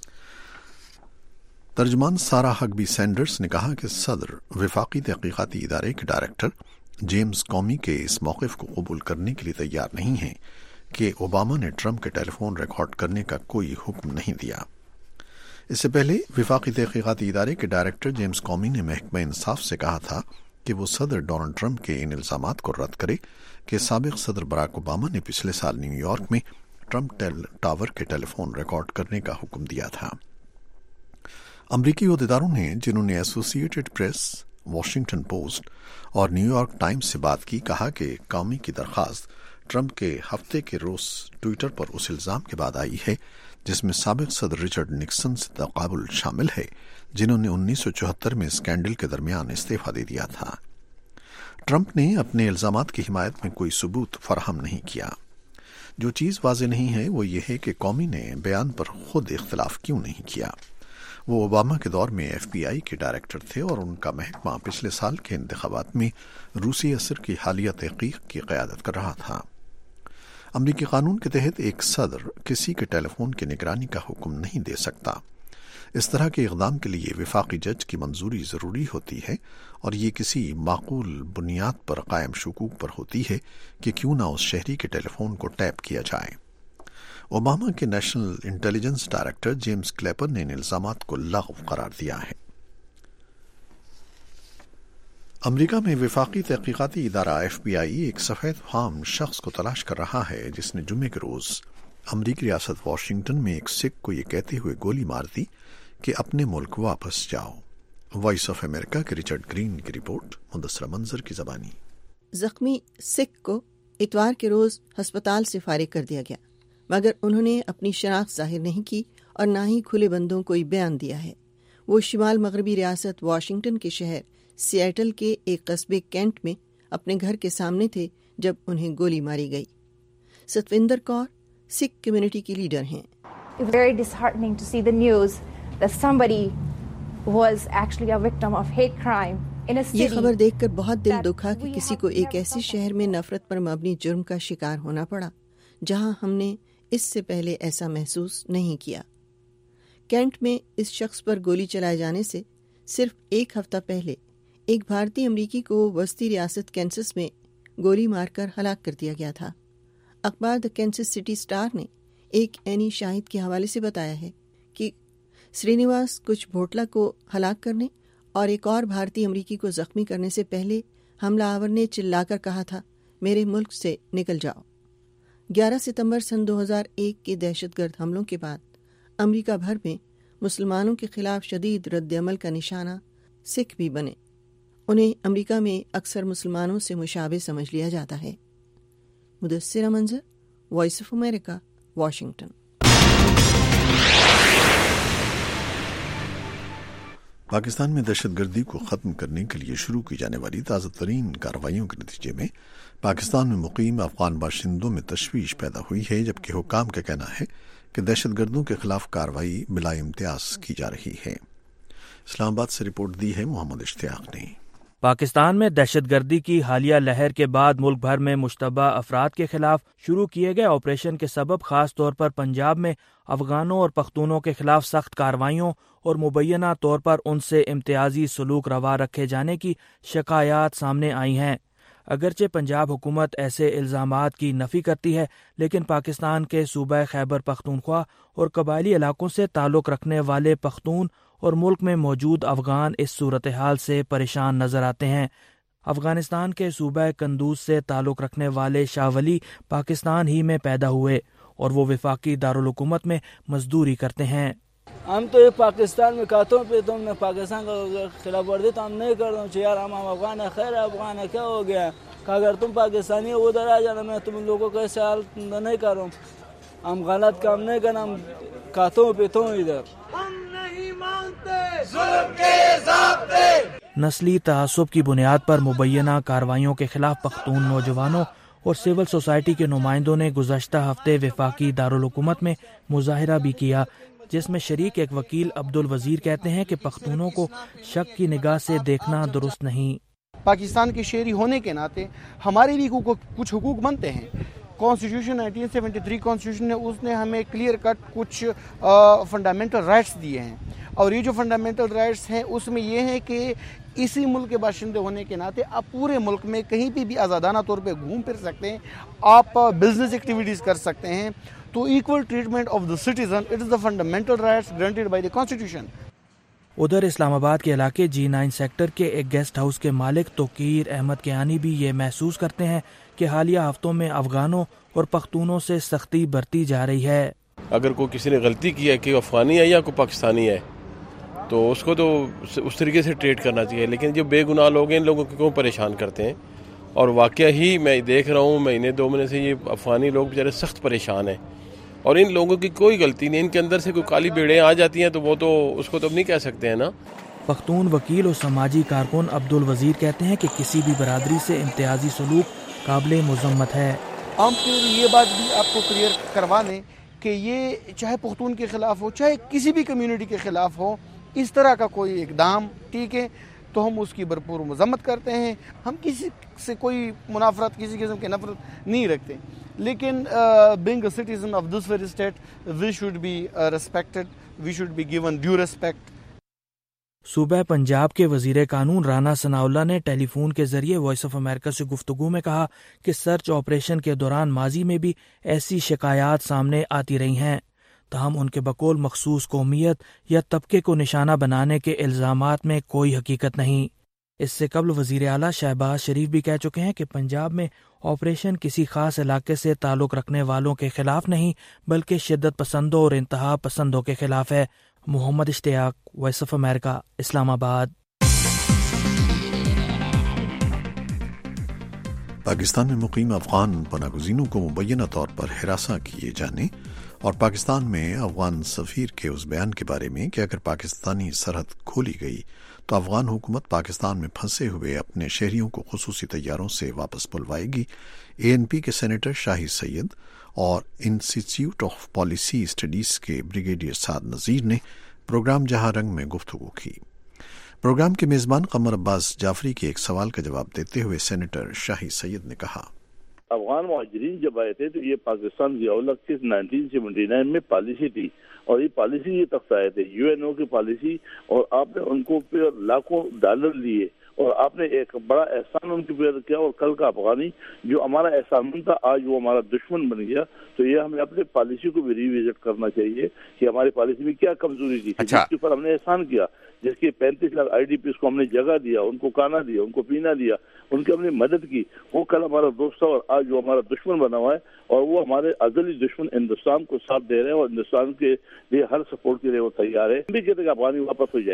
ترجمان سارا ہگبی سینڈرز نے کہا کہ صدر وفاقی تحقیقاتی ادارے کے ڈائریکٹر جیمز کومی کے اس موقف کو قبول کرنے کے لیے تیار نہیں ہیں کہ اوباما نے ٹرمپ کے ٹیلی فون ریکارڈ کرنے کا کوئی حکم نہیں دیا۔ اس سے پہلے وفاقی تحقیقاتی ادارے کے ڈائریکٹر جیمز کومی نے محکمہ انصاف سے کہا تھا کہ وہ صدر ڈونلڈ ٹرمپ کے ان الزامات کو رد کرے کہ سابق صدر براک اوباما نے پچھلے سال نیو یارک میں ٹرمپ ٹاور کے ٹیلی فون ریکارڈ کرنے کا حکم دیا تھا۔ امریکی عہدیداروں نے، جنہوں نے associated press, Washington post اور نیو یارک ٹائمز سے بات کی، کہا کہ کومی کی درخواست ٹرمپ کے ہفتے کے روز ٹویٹر پر اس الزام کے بعد آئی ہے جس میں سابق صدر رچرڈ نکسن سے تقابل شامل ہے، جنہوں نے 1974 میں اسکینڈل کے درمیان استعفیٰ دے دیا تھا۔ ٹرمپ نے اپنے الزامات کی حمایت میں کوئی ثبوت فراہم نہیں کیا۔ جو چیز واضح نہیں ہے وہ یہ ہے کہ کومی نے بیان پر خود اختلاف کیوں نہیں کیا۔ وہ اوباما کے دور میں ایف بی آئی کے ڈائریکٹر تھے اور ان کا محکمہ پچھلے سال کے انتخابات میں روسی اثر کی حالیہ تحقیق کی قیادت کر رہا تھا۔ امریکی قانون کے تحت ایک صدر کسی کے ٹیلی فون کی نگرانی کا حکم نہیں دے سکتا۔ اس طرح کے اقدام کے لیے وفاقی جج کی منظوری ضروری ہوتی ہے، اور یہ کسی معقول بنیاد پر قائم شکوک پر ہوتی ہے کہ کیوں نہ اس شہری کے ٹیلی فون کو ٹیپ کیا جائے۔ اوباما کے national intelligence director James Clapper نے ان الزامات کو لغو قرار دیا ہے۔ امریکہ میں وفاقی تحقیقاتی ادارہ ایف بی آئی ایک سفید فام شخص کو تلاش کر رہا ہے جس نے جمعے کے روز امریکی ریاست واشنگٹن میں ایک سکھ کو یہ کہتے ہوئے گولی مار دی کہ اپنے ملک واپس جاؤ۔ وائس آف امریکہ کے رچرڈ گرین کی رپورٹ، مدثرہ منظر کی زبانی۔ زخمی سکھ کو اتوار کے روز ہسپتال سے فارغ کر دیا گیا، مگر انہوں نے اپنی شناخت ظاہر نہیں کی اور نہ ہی کھلے بندوں کوئی بیان دیا ہے۔ وہ شمال مغربی ریاست واشنگٹن کے شہر سیاٹل کے ایک قصبے کینٹ میں اپنے گھر کے سامنے تھے جب انہیں گولی ماری گئی۔ ستوندر کور سکھ کمیونٹی کی لیڈر ہیں۔ Very disheartening to see the news that somebody was actually a victim of hate crime in a city. یہ خبر دیکھ کر بہت دل دکھا کہ کسی کو ایک ایسے شہر میں نفرت پر مبنی جرم کا شکار ہونا پڑا جہاں ہم نے اس سے پہلے ایسا محسوس نہیں کیا۔ کینٹ میں اس شخص پر گولی چلائے جانے سے صرف ایک ہفتہ پہلے ایک بھارتی امریکی کو وسطی ریاست کینسس میں گولی مار کر ہلاک کر دیا گیا تھا۔ اخبار دا کینسس سٹی اسٹار نے ایک عینی شاہد کے حوالے سے بتایا ہے کہ سرینیواس کچھ بھوٹلا کو ہلاک کرنے اور ایک اور بھارتی امریکی کو زخمی کرنے سے پہلے حملہ آور نے چلا کر کہا تھا، میرے ملک سے نکل جاؤ۔ 11 ستمبر سن 2001 کے دہشت گرد حملوں کے بعد امریکہ بھر میں مسلمانوں کے خلاف شدید رد عمل کا نشانہ سکھ بھی بنے۔ انہیں امریکہ میں اکثر مسلمانوں سے مشابہ سمجھ لیا جاتا ہے۔ Mudassira Manzar, voice of America, Washington. Pakistan میں دہشت گردی کو ختم کرنے کے لیے شروع کی جانے والی تازہ ترین کارروائیوں کے نتیجے میں پاکستان میں مقیم افغان باشندوں میں تشویش پیدا ہوئی ہے، جبکہ حکام کا کہنا ہے کہ دہشت گردوں کے خلاف کارروائی بلا امتیاز کی جا رہی ہے۔ اسلام آباد سے رپورٹ دی ہے محمد اشتیاق نے۔ پاکستان میں دہشت گردی کی حالیہ لہر کے بعد ملک بھر میں مشتبہ افراد کے خلاف شروع کیے گئے آپریشن کے سبب خاص طور پر پنجاب میں افغانوں اور پختونوں کے خلاف سخت کارروائیوں اور مبینہ طور پر ان سے امتیازی سلوک روا رکھے جانے کی شکایات سامنے آئی ہیں۔ اگرچہ پنجاب حکومت ایسے الزامات کی نفی کرتی ہے، لیکن پاکستان کے صوبہ خیبر پختونخوا اور قبائلی علاقوں سے تعلق رکھنے والے پختون اور ملک میں موجود افغان اس صورتحال سے پریشان نظر آتے ہیں۔ افغانستان کے صوبہ قندوز سے تعلق رکھنے والے شاہ ولی پاکستان ہی میں پیدا ہوئے اور وہ وفاقی دارالحکومت میں مزدوری کرتے ہیں۔ ہم تو یہ پاکستان میں کہتا ہوں تم نے پاکستان کا خلاف ورزی تو ہم نہیں کر رہا ہوں، یار ہم افغان ہے، خیر افغان ہے، کیا ہو گیا کہ اگر تم پاکستانی ہو ادھر آ جانا، میں تم لوگوں کو ایسے حال نہیں کر رہا ہوں، ہم غلط کام نہیں کرنا، ہم کہتا ہوں پیتا ہوں ادھر۔ ہم نہیں مانتے ظلم کے ضابطے۔ نسلی تعصب کی بنیاد پر مبینہ کارروائیوں کے خلاف پختون نوجوانوں اور سول سوسائٹی کے نمائندوں نے گزشتہ ہفتے وفاقی دارالحکومت میں مظاہرہ بھی کیا، جس میں شریک ایک وکیل عبدالوزیر کہتے ہیں کہ پختونوں کو شک کی نگاہ سے دیکھنا درست نہیں۔ پاکستان کے شہری ہونے کے ناطے ہمارے بھی کچھ حقوق بنتے ہیں۔ کانسٹیٹیوشن 1973 کانسٹیٹیوشن نے اس نے ہمیں کلیئر کٹ کچھ فنڈامنٹل رائٹس دیے ہیں، اور یہ جو فنڈامنٹل رائٹس ہیں اس میں یہ ہے کہ اسی ملک کے باشندے ہونے کے ناطے آپ پورے ملک میں کہیں بھی آزادانہ طور پہ گھوم پھر سکتے ہیں، آپ بزنس ایکٹیویٹیز کر سکتے ہیں، تو equal treatment of the citizen it is the fundamental rights granted by the constitution. ادھر اسلام آباد کے علاقے G9 سیکٹر کے ایک گیسٹ ہاؤس کے مالک توقیر احمد کیانی بھی یہ محسوس کرتے ہیں کہ حالیہ ہفتوں میں افغانوں اور پختونوں سے سختی برتی جا رہی ہے۔ اگر کوئی کسی نے غلطی کی ہے کہ افغانی ہے یا کوئی پاکستانی ہے تو اس کو تو اس طریقے سے ٹریٹ کرنا چاہیے، لیکن جو بے گناہ لوگ ہیں ان لوگوں کو کیوں پریشان کرتے ہیں؟ اور واقعہ ہی میں دیکھ رہا ہوں مہینے 2 مہینے سے یہ افغانی لوگ بیچارے سخت پریشان ہیں، اور ان لوگوں کی کوئی غلطی نہیں، ان کے اندر سے کوئی کالی بیڑیں آ جاتی ہیں تو وہ تو اس کو تو اب نہیں کہہ سکتے ہیں نا۔ پختون وکیل اور سماجی کارکن عبدالوزیر کہتے ہیں کہ کسی بھی برادری سے امتیازی سلوک قابل مذمت ہے۔ ہم پھر یہ بات بھی آپ کو کلیئر کروا دیں کہ یہ چاہے پختون کے خلاف ہو چاہے کسی بھی کمیونٹی کے خلاف ہو، اس طرح کا کوئی اقدام ٹھیک ہے تو ہم اس کی بھرپور مذمت کرتے ہیں، ہم کسی سے کوئی منافرت کسی قسم کی نفرت نہیں رکھتے، لیکن being a citizen of this very state we should be respected, we should be given due respect۔ صوبہ پنجاب کے وزیر قانون رانا ثناء اللہ نے ٹیلی فون کے ذریعے وائس آف امریکہ سے گفتگو میں کہا کہ سرچ آپریشن کے دوران ماضی میں بھی ایسی شکایات سامنے آتی رہی ہیں، تاہم ان کے بقول مخصوص قومیت یا طبقے کو نشانہ بنانے کے الزامات میں کوئی حقیقت نہیں۔ اس سے قبل وزیر اعلیٰ شہباز شریف بھی کہہ چکے ہیں کہ پنجاب میں آپریشن کسی خاص علاقے سے تعلق رکھنے والوں کے خلاف نہیں بلکہ شدت پسندوں اور انتہا پسندوں کے خلاف ہے۔ محمد اشتیاق، وائس آف امریکہ، اسلام آباد۔ پاکستان میں مقیم افغان پناہ گزینوں کو مبینہ طور پر ہراساں کیے جانے اور پاکستان میں افغان سفیر کے اس بیان کے بارے میں کہ اگر پاکستانی سرحد کھولی گئی تو افغان حکومت پاکستان میں پھنسے ہوئے اپنے شہریوں کو خصوصی طیاروں سے واپس بلوائے گی، ANP کے سینیٹر شاہی سید اور انسٹیٹیوٹ آف پالیسی اسٹڈیز کے بریگیڈیئر سعد نذیر نے پروگرام جہاں رنگ میں گفتگو کی۔ پروگرام کے میزبان قمر عباس جعفری کے ایک سوال کا جواب دیتے ہوئے سینیٹر شاہی سید نے کہا، افغان مہاجرین جب آئے تھے تو یہ پاکستان ضیاء الحق کی 1979 میں پالیسی تھی، اور یہ پالیسی یہ تک آئے تھے UNO کی پالیسی، اور آپ نے ان کو پھر لاکھوں ڈالر لیے اور آپ نے ایک بڑا احسان ان کے اوپر کیا، اور کل کا افغانی جو ہمارا احسان تھا آج وہ ہمارا دشمن بن گیا، تو یہ ہمیں اپنے پالیسی کو بھی ریوزٹ کرنا چاہیے کہ ہماری پالیسی میں کیا کمزوری تھی، جس کے اوپر ہم نے احسان کیا، جس کے 35 لاکھ IDPs کو ہم نے جگہ دیا، ان کو کھانا دیا، ان کو پینا دیا، ان کی ہم نے مدد کی، وہ کل ہمارا دوست تھا اور آج وہ ہمارا دشمن بنا ہوا ہے، اور وہ ہمارے ازلی دشمن ہندوستان کو ساتھ دے رہے ہیں اور ہندوستان کے لیے ہر سپورٹ کے لیے وہ تیار ہے۔ ہم بھی کہتے ہیں کہ افغانی واپس ہو جائے،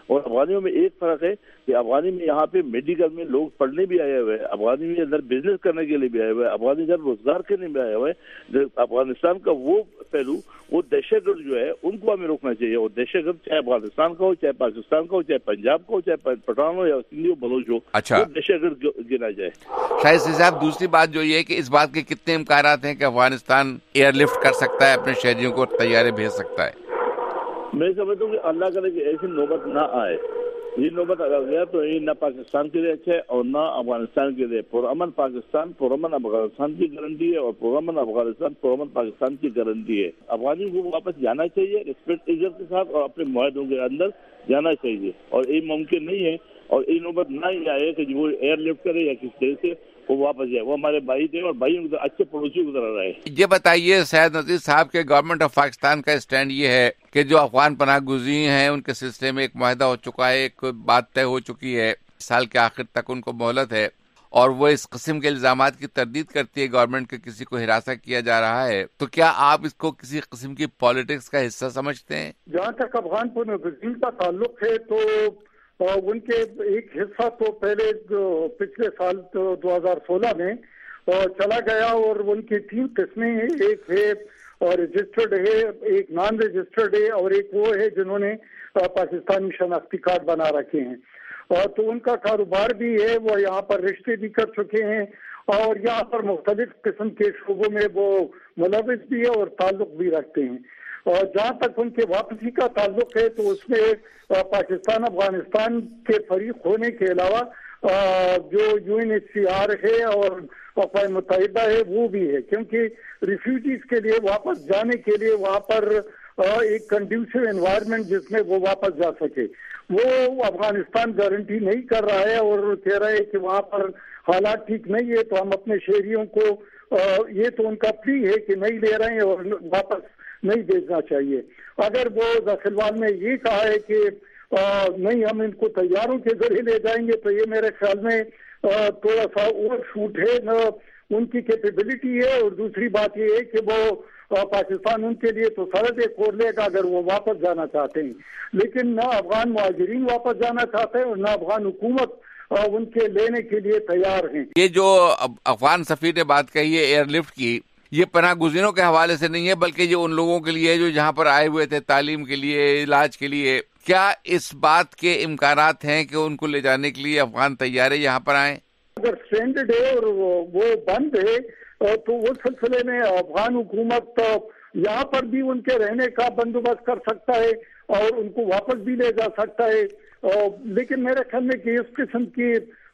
اور افغانیوں میں ایک فرق ہے کہ افغانی میں یہاں پہ میڈیکل میں لوگ پڑھنے بھی آئے ہوئے ہیں, افغانی میں اندر بزنس کرنے کے لیے بھی آئے ہوئے ہیں, افغانی ادھر روزگار کرنے بھی آئے ہوئے ہیں. افغانستان کا وہ پہلو, وہ دہشت گرد جو ہے ان کو ہمیں روکنا چاہیے. اور دہشت گرد چاہے افغانستان کا ہو, چاہے پاکستان کا ہو, چاہے پنجاب کا ہو, چاہے پٹھان ہو یا سندھی ہو, بلوچ ہو, اچھا, دہشت گرد گنا جائے. شاہد صاحب, دوسری بات جو یہ ہے کہ اس بات کے کتنے امکانات ہیں کہ افغانستان ایئر لفٹ کر سکتا ہے, اپنے شہریوں کو طیارے بھیج سکتا ہے؟ میں سمجھتا ہوں کہ اللہ کرے کہ ایسی نوبت نہ آئے. یہ نوبت اگر گیا تو یہ نہ پاکستان کے لیے اچھا ہے اور نہ افغانستان کے لیے. پرامن پاکستان پرامن افغانستان کی گارنٹی ہے, اور پرامن افغانستان پرامن پاکستان کی گارنٹی ہے. افغانیوں کو واپس جانا چاہیے ریسپیکٹ عزت کے ساتھ, اور اپنے معاہدوں کے اندر جانا چاہیے. اور یہ ممکن نہیں ہے, اور یہ نوبت نہ ہی آئے کہ وہ ایئر لفٹ کرے یا کس طرح سے وہ واپس جائے. وہ ہمارے بھائی تھے اور بھائیوں کے اچھے پڑوسی گزر رہے ہیں. یہ بتائیے سید نذیر صاحب کے گورنمنٹ آف پاکستان کا اسٹینڈ یہ ہے کہ جو افغان پناہ گزین ہیں ان کے سلسلے میں ایک معاہدہ ہو چکا ہے, ایک بات طے ہو چکی ہے, سال کے آخر تک ان کو مہلت ہے, اور وہ اس قسم کے الزامات کی تردید کرتی ہے گورنمنٹ کے کسی کو ہراساں کیا جا رہا ہے. تو کیا آپ اس کو کسی قسم کی پالیٹکس کا حصہ سمجھتے ہیں؟ جہاں تک افغان پناہ گزین کا تعلق ہے تو ان کے ایک حصہ تو پہلے پچھلے سال 2016 میں چلا گیا, اور ان کی 3 قسمیں ہیں. ایک ہے رجسٹرڈ ہے, ایک نان رجسٹرڈ ہے, اور ایک وہ ہے جنہوں نے پاکستانی شناختی کارڈ بنا رکھے ہیں. تو ان کا کاروبار بھی ہے, وہ یہاں پر رشتے بھی کر چکے ہیں, اور یہاں پر مختلف قسم کے شعبوں میں وہ ملوث بھی ہے اور تعلق بھی رکھتے ہیں. اور جہاں تک ان کے واپسی کا تعلق ہے تو اس میں پاکستان افغانستان کے فریق ہونے کے علاوہ جو UNHCR ہے اور اقوام متحدہ ہے وہ بھی ہے, کیونکہ ریفیوجیز کے لیے واپس جانے کے لیے وہاں پر ایک کنڈیوسو انوائرمنٹ جس میں وہ واپس جا سکے, وہ افغانستان گارنٹی نہیں کر رہا ہے, اور کہہ رہا ہے کہ وہاں پر حالات ٹھیک نہیں ہے, تو ہم اپنے شہریوں کو یہ تو ان کا پلی ہے کہ نہیں لے رہے ہیں اور واپس نہیں بھیجنا چاہیے. اگر وہ داخلوال نے یہ کہا ہے کہ نہیں ہم ان کو طیاروں کے ذریعے لے جائیں گے, تو یہ میرے خیال میں تھوڑا سا اوور شوٹ ہے, نہ ان کی کیپیبلٹی ہے. اور دوسری بات یہ ہے کہ وہ پاکستان ان کے لیے تو سرحدیں کھول لے گا اگر وہ واپس جانا چاہتے ہیں, لیکن نہ افغان مہاجرین واپس جانا چاہتے ہیں اور نہ افغان حکومت ان کے لینے کے لیے تیار ہیں. یہ جو افغان سفیر نے بات کہی ہے ایئر لفٹ کی, یہ پناہ گزینوں کے حوالے سے نہیں ہے بلکہ یہ ان لوگوں کے لیے جو جہاں پر آئے ہوئے تھے تعلیم کے لیے, علاج کے لیے. کیا اس بات کے امکانات ہیں کہ ان کو لے جانے کے لیے افغان طیارے یہاں پر آئیں؟ اگر اسٹینڈرڈ ہے اور وہ بند ہے تو اس سلسلے میں افغان حکومت یہاں پر بھی ان کے رہنے کا بندوبست کر سکتا ہے اور ان کو واپس بھی لے جا سکتا ہے. لیکن میرے خیال میں کہ اس قسم کی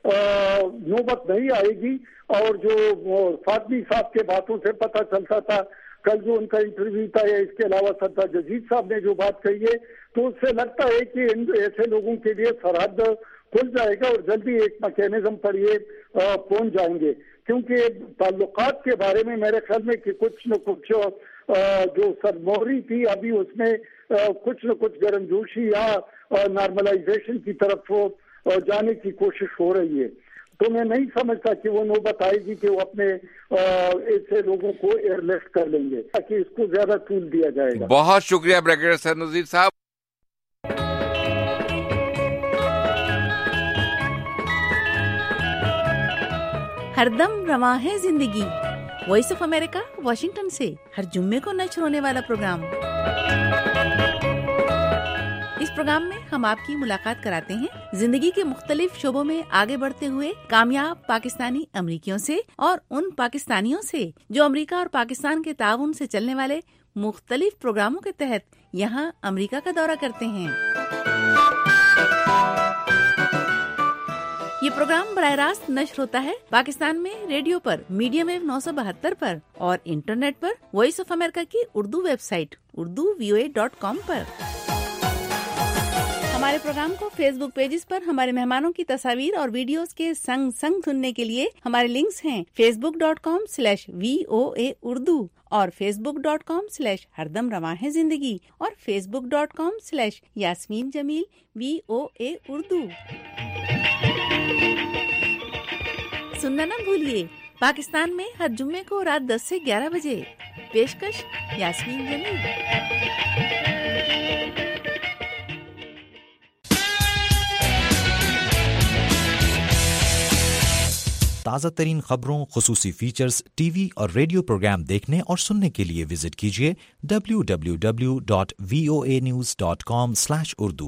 نوبت نہیں آئے گی. اور جو فاطمی صاحب کے باتوں سے پتہ چلتا تھا, کل جو ان کا انٹرویو تھا, یا اس کے علاوہ سردار جدید صاحب نے جو بات کہی ہے, تو اس سے لگتا ہے کہ ایسے لوگوں کے لیے سرحد کھل جائے گا اور جلدی ایک میکینزم پر یہ پہنچ جائیں گے. کیونکہ تعلقات کے بارے میں میرے خیال میں کہ کچھ نہ کچھ جو سرموہری تھی, ابھی اس میں کچھ نہ کچھ گرم جوشی یا نارملائزیشن کی طرف جانے کی کوشش ہو رہی ہے. تو میں نہیں سمجھتا کہ وہ نوبت آئے گی کہ وہ اپنے ایسے لوگوں کو ایئر لفٹ کر لیں گے, تاکہ اس کو زیادہ طول دیا جائے گا. بہت شکریہ بریگیڈیئر سید نذیر صاحب. ہر دم رواں ہے زندگی. وائس آف امریکہ واشنگٹن سے ہر جمعے کو نشر ہونے والا پروگرام. اس پروگرام میں ہم آپ کی ملاقات کراتے ہیں زندگی کے مختلف شعبوں میں آگے بڑھتے ہوئے کامیاب پاکستانی امریکیوں سے, اور ان پاکستانیوں سے جو امریکہ اور پاکستان کے تعاون سے چلنے والے مختلف پروگراموں کے تحت یہاں امریکہ کا دورہ کرتے ہیں. یہ پروگرام براہ راست نشر ہوتا ہے پاکستان میں ریڈیو پر میڈیم ویو 972 پر, اور انٹرنیٹ پر وائس آف امریکہ کی اردو ویب سائٹ urduvoa.com پر. ہمارے پروگرام کو فیس بک پیجز پر ہمارے مہمانوں کی تصاویر اور ویڈیوز کے سنگ سننے کے لیے ہمارے لنکس ہیں facebook.com/VOA Urdu اور facebook.com/ہردم رواں ہے زندگی اور facebook.com/یاسمین جمیل VOA Urdu. سننا نہ بھولیے, پاکستان میں ہر جمعے کو رات 10 سے 11 بجے. پیشکش یاسمین جمیل. تازہ ترین خبروں، خصوصی فیچرز، ٹی وی اور ریڈیو پروگرام دیکھنے اور سننے کے لیے وزٹ کیجیے www.voanews.com/urdu۔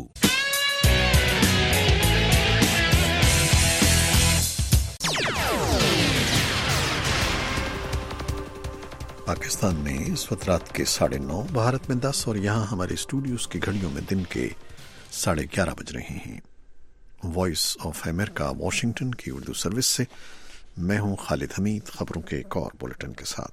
پاکستان میں اس وقت رات کے 9:30، بھارت میں 10 اور یہاں ہمارے اسٹوڈیوز کی گھڑیوں میں دن کے 11:30 بج رہے ہیں۔ وائس آف امریکہ واشنگٹن کی اردو سروس سے میں ہوں خالد حمید، خبروں کے ایک اور بلیٹن کے ساتھ۔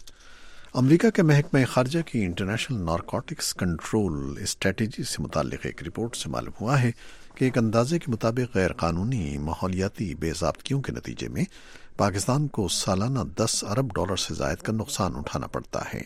امریکہ کے محکمہ خارجہ کی انٹرنیشنل نارکوٹکس کنٹرول اسٹریٹجی سے متعلق ایک رپورٹ سے معلوم ہوا ہے کہ ایک اندازے کے مطابق غیر قانونی ماحولیاتی بے ضابطگیوں کے نتیجے میں پاکستان کو سالانہ $10 ارب سے زائد کا نقصان اٹھانا پڑتا ہے۔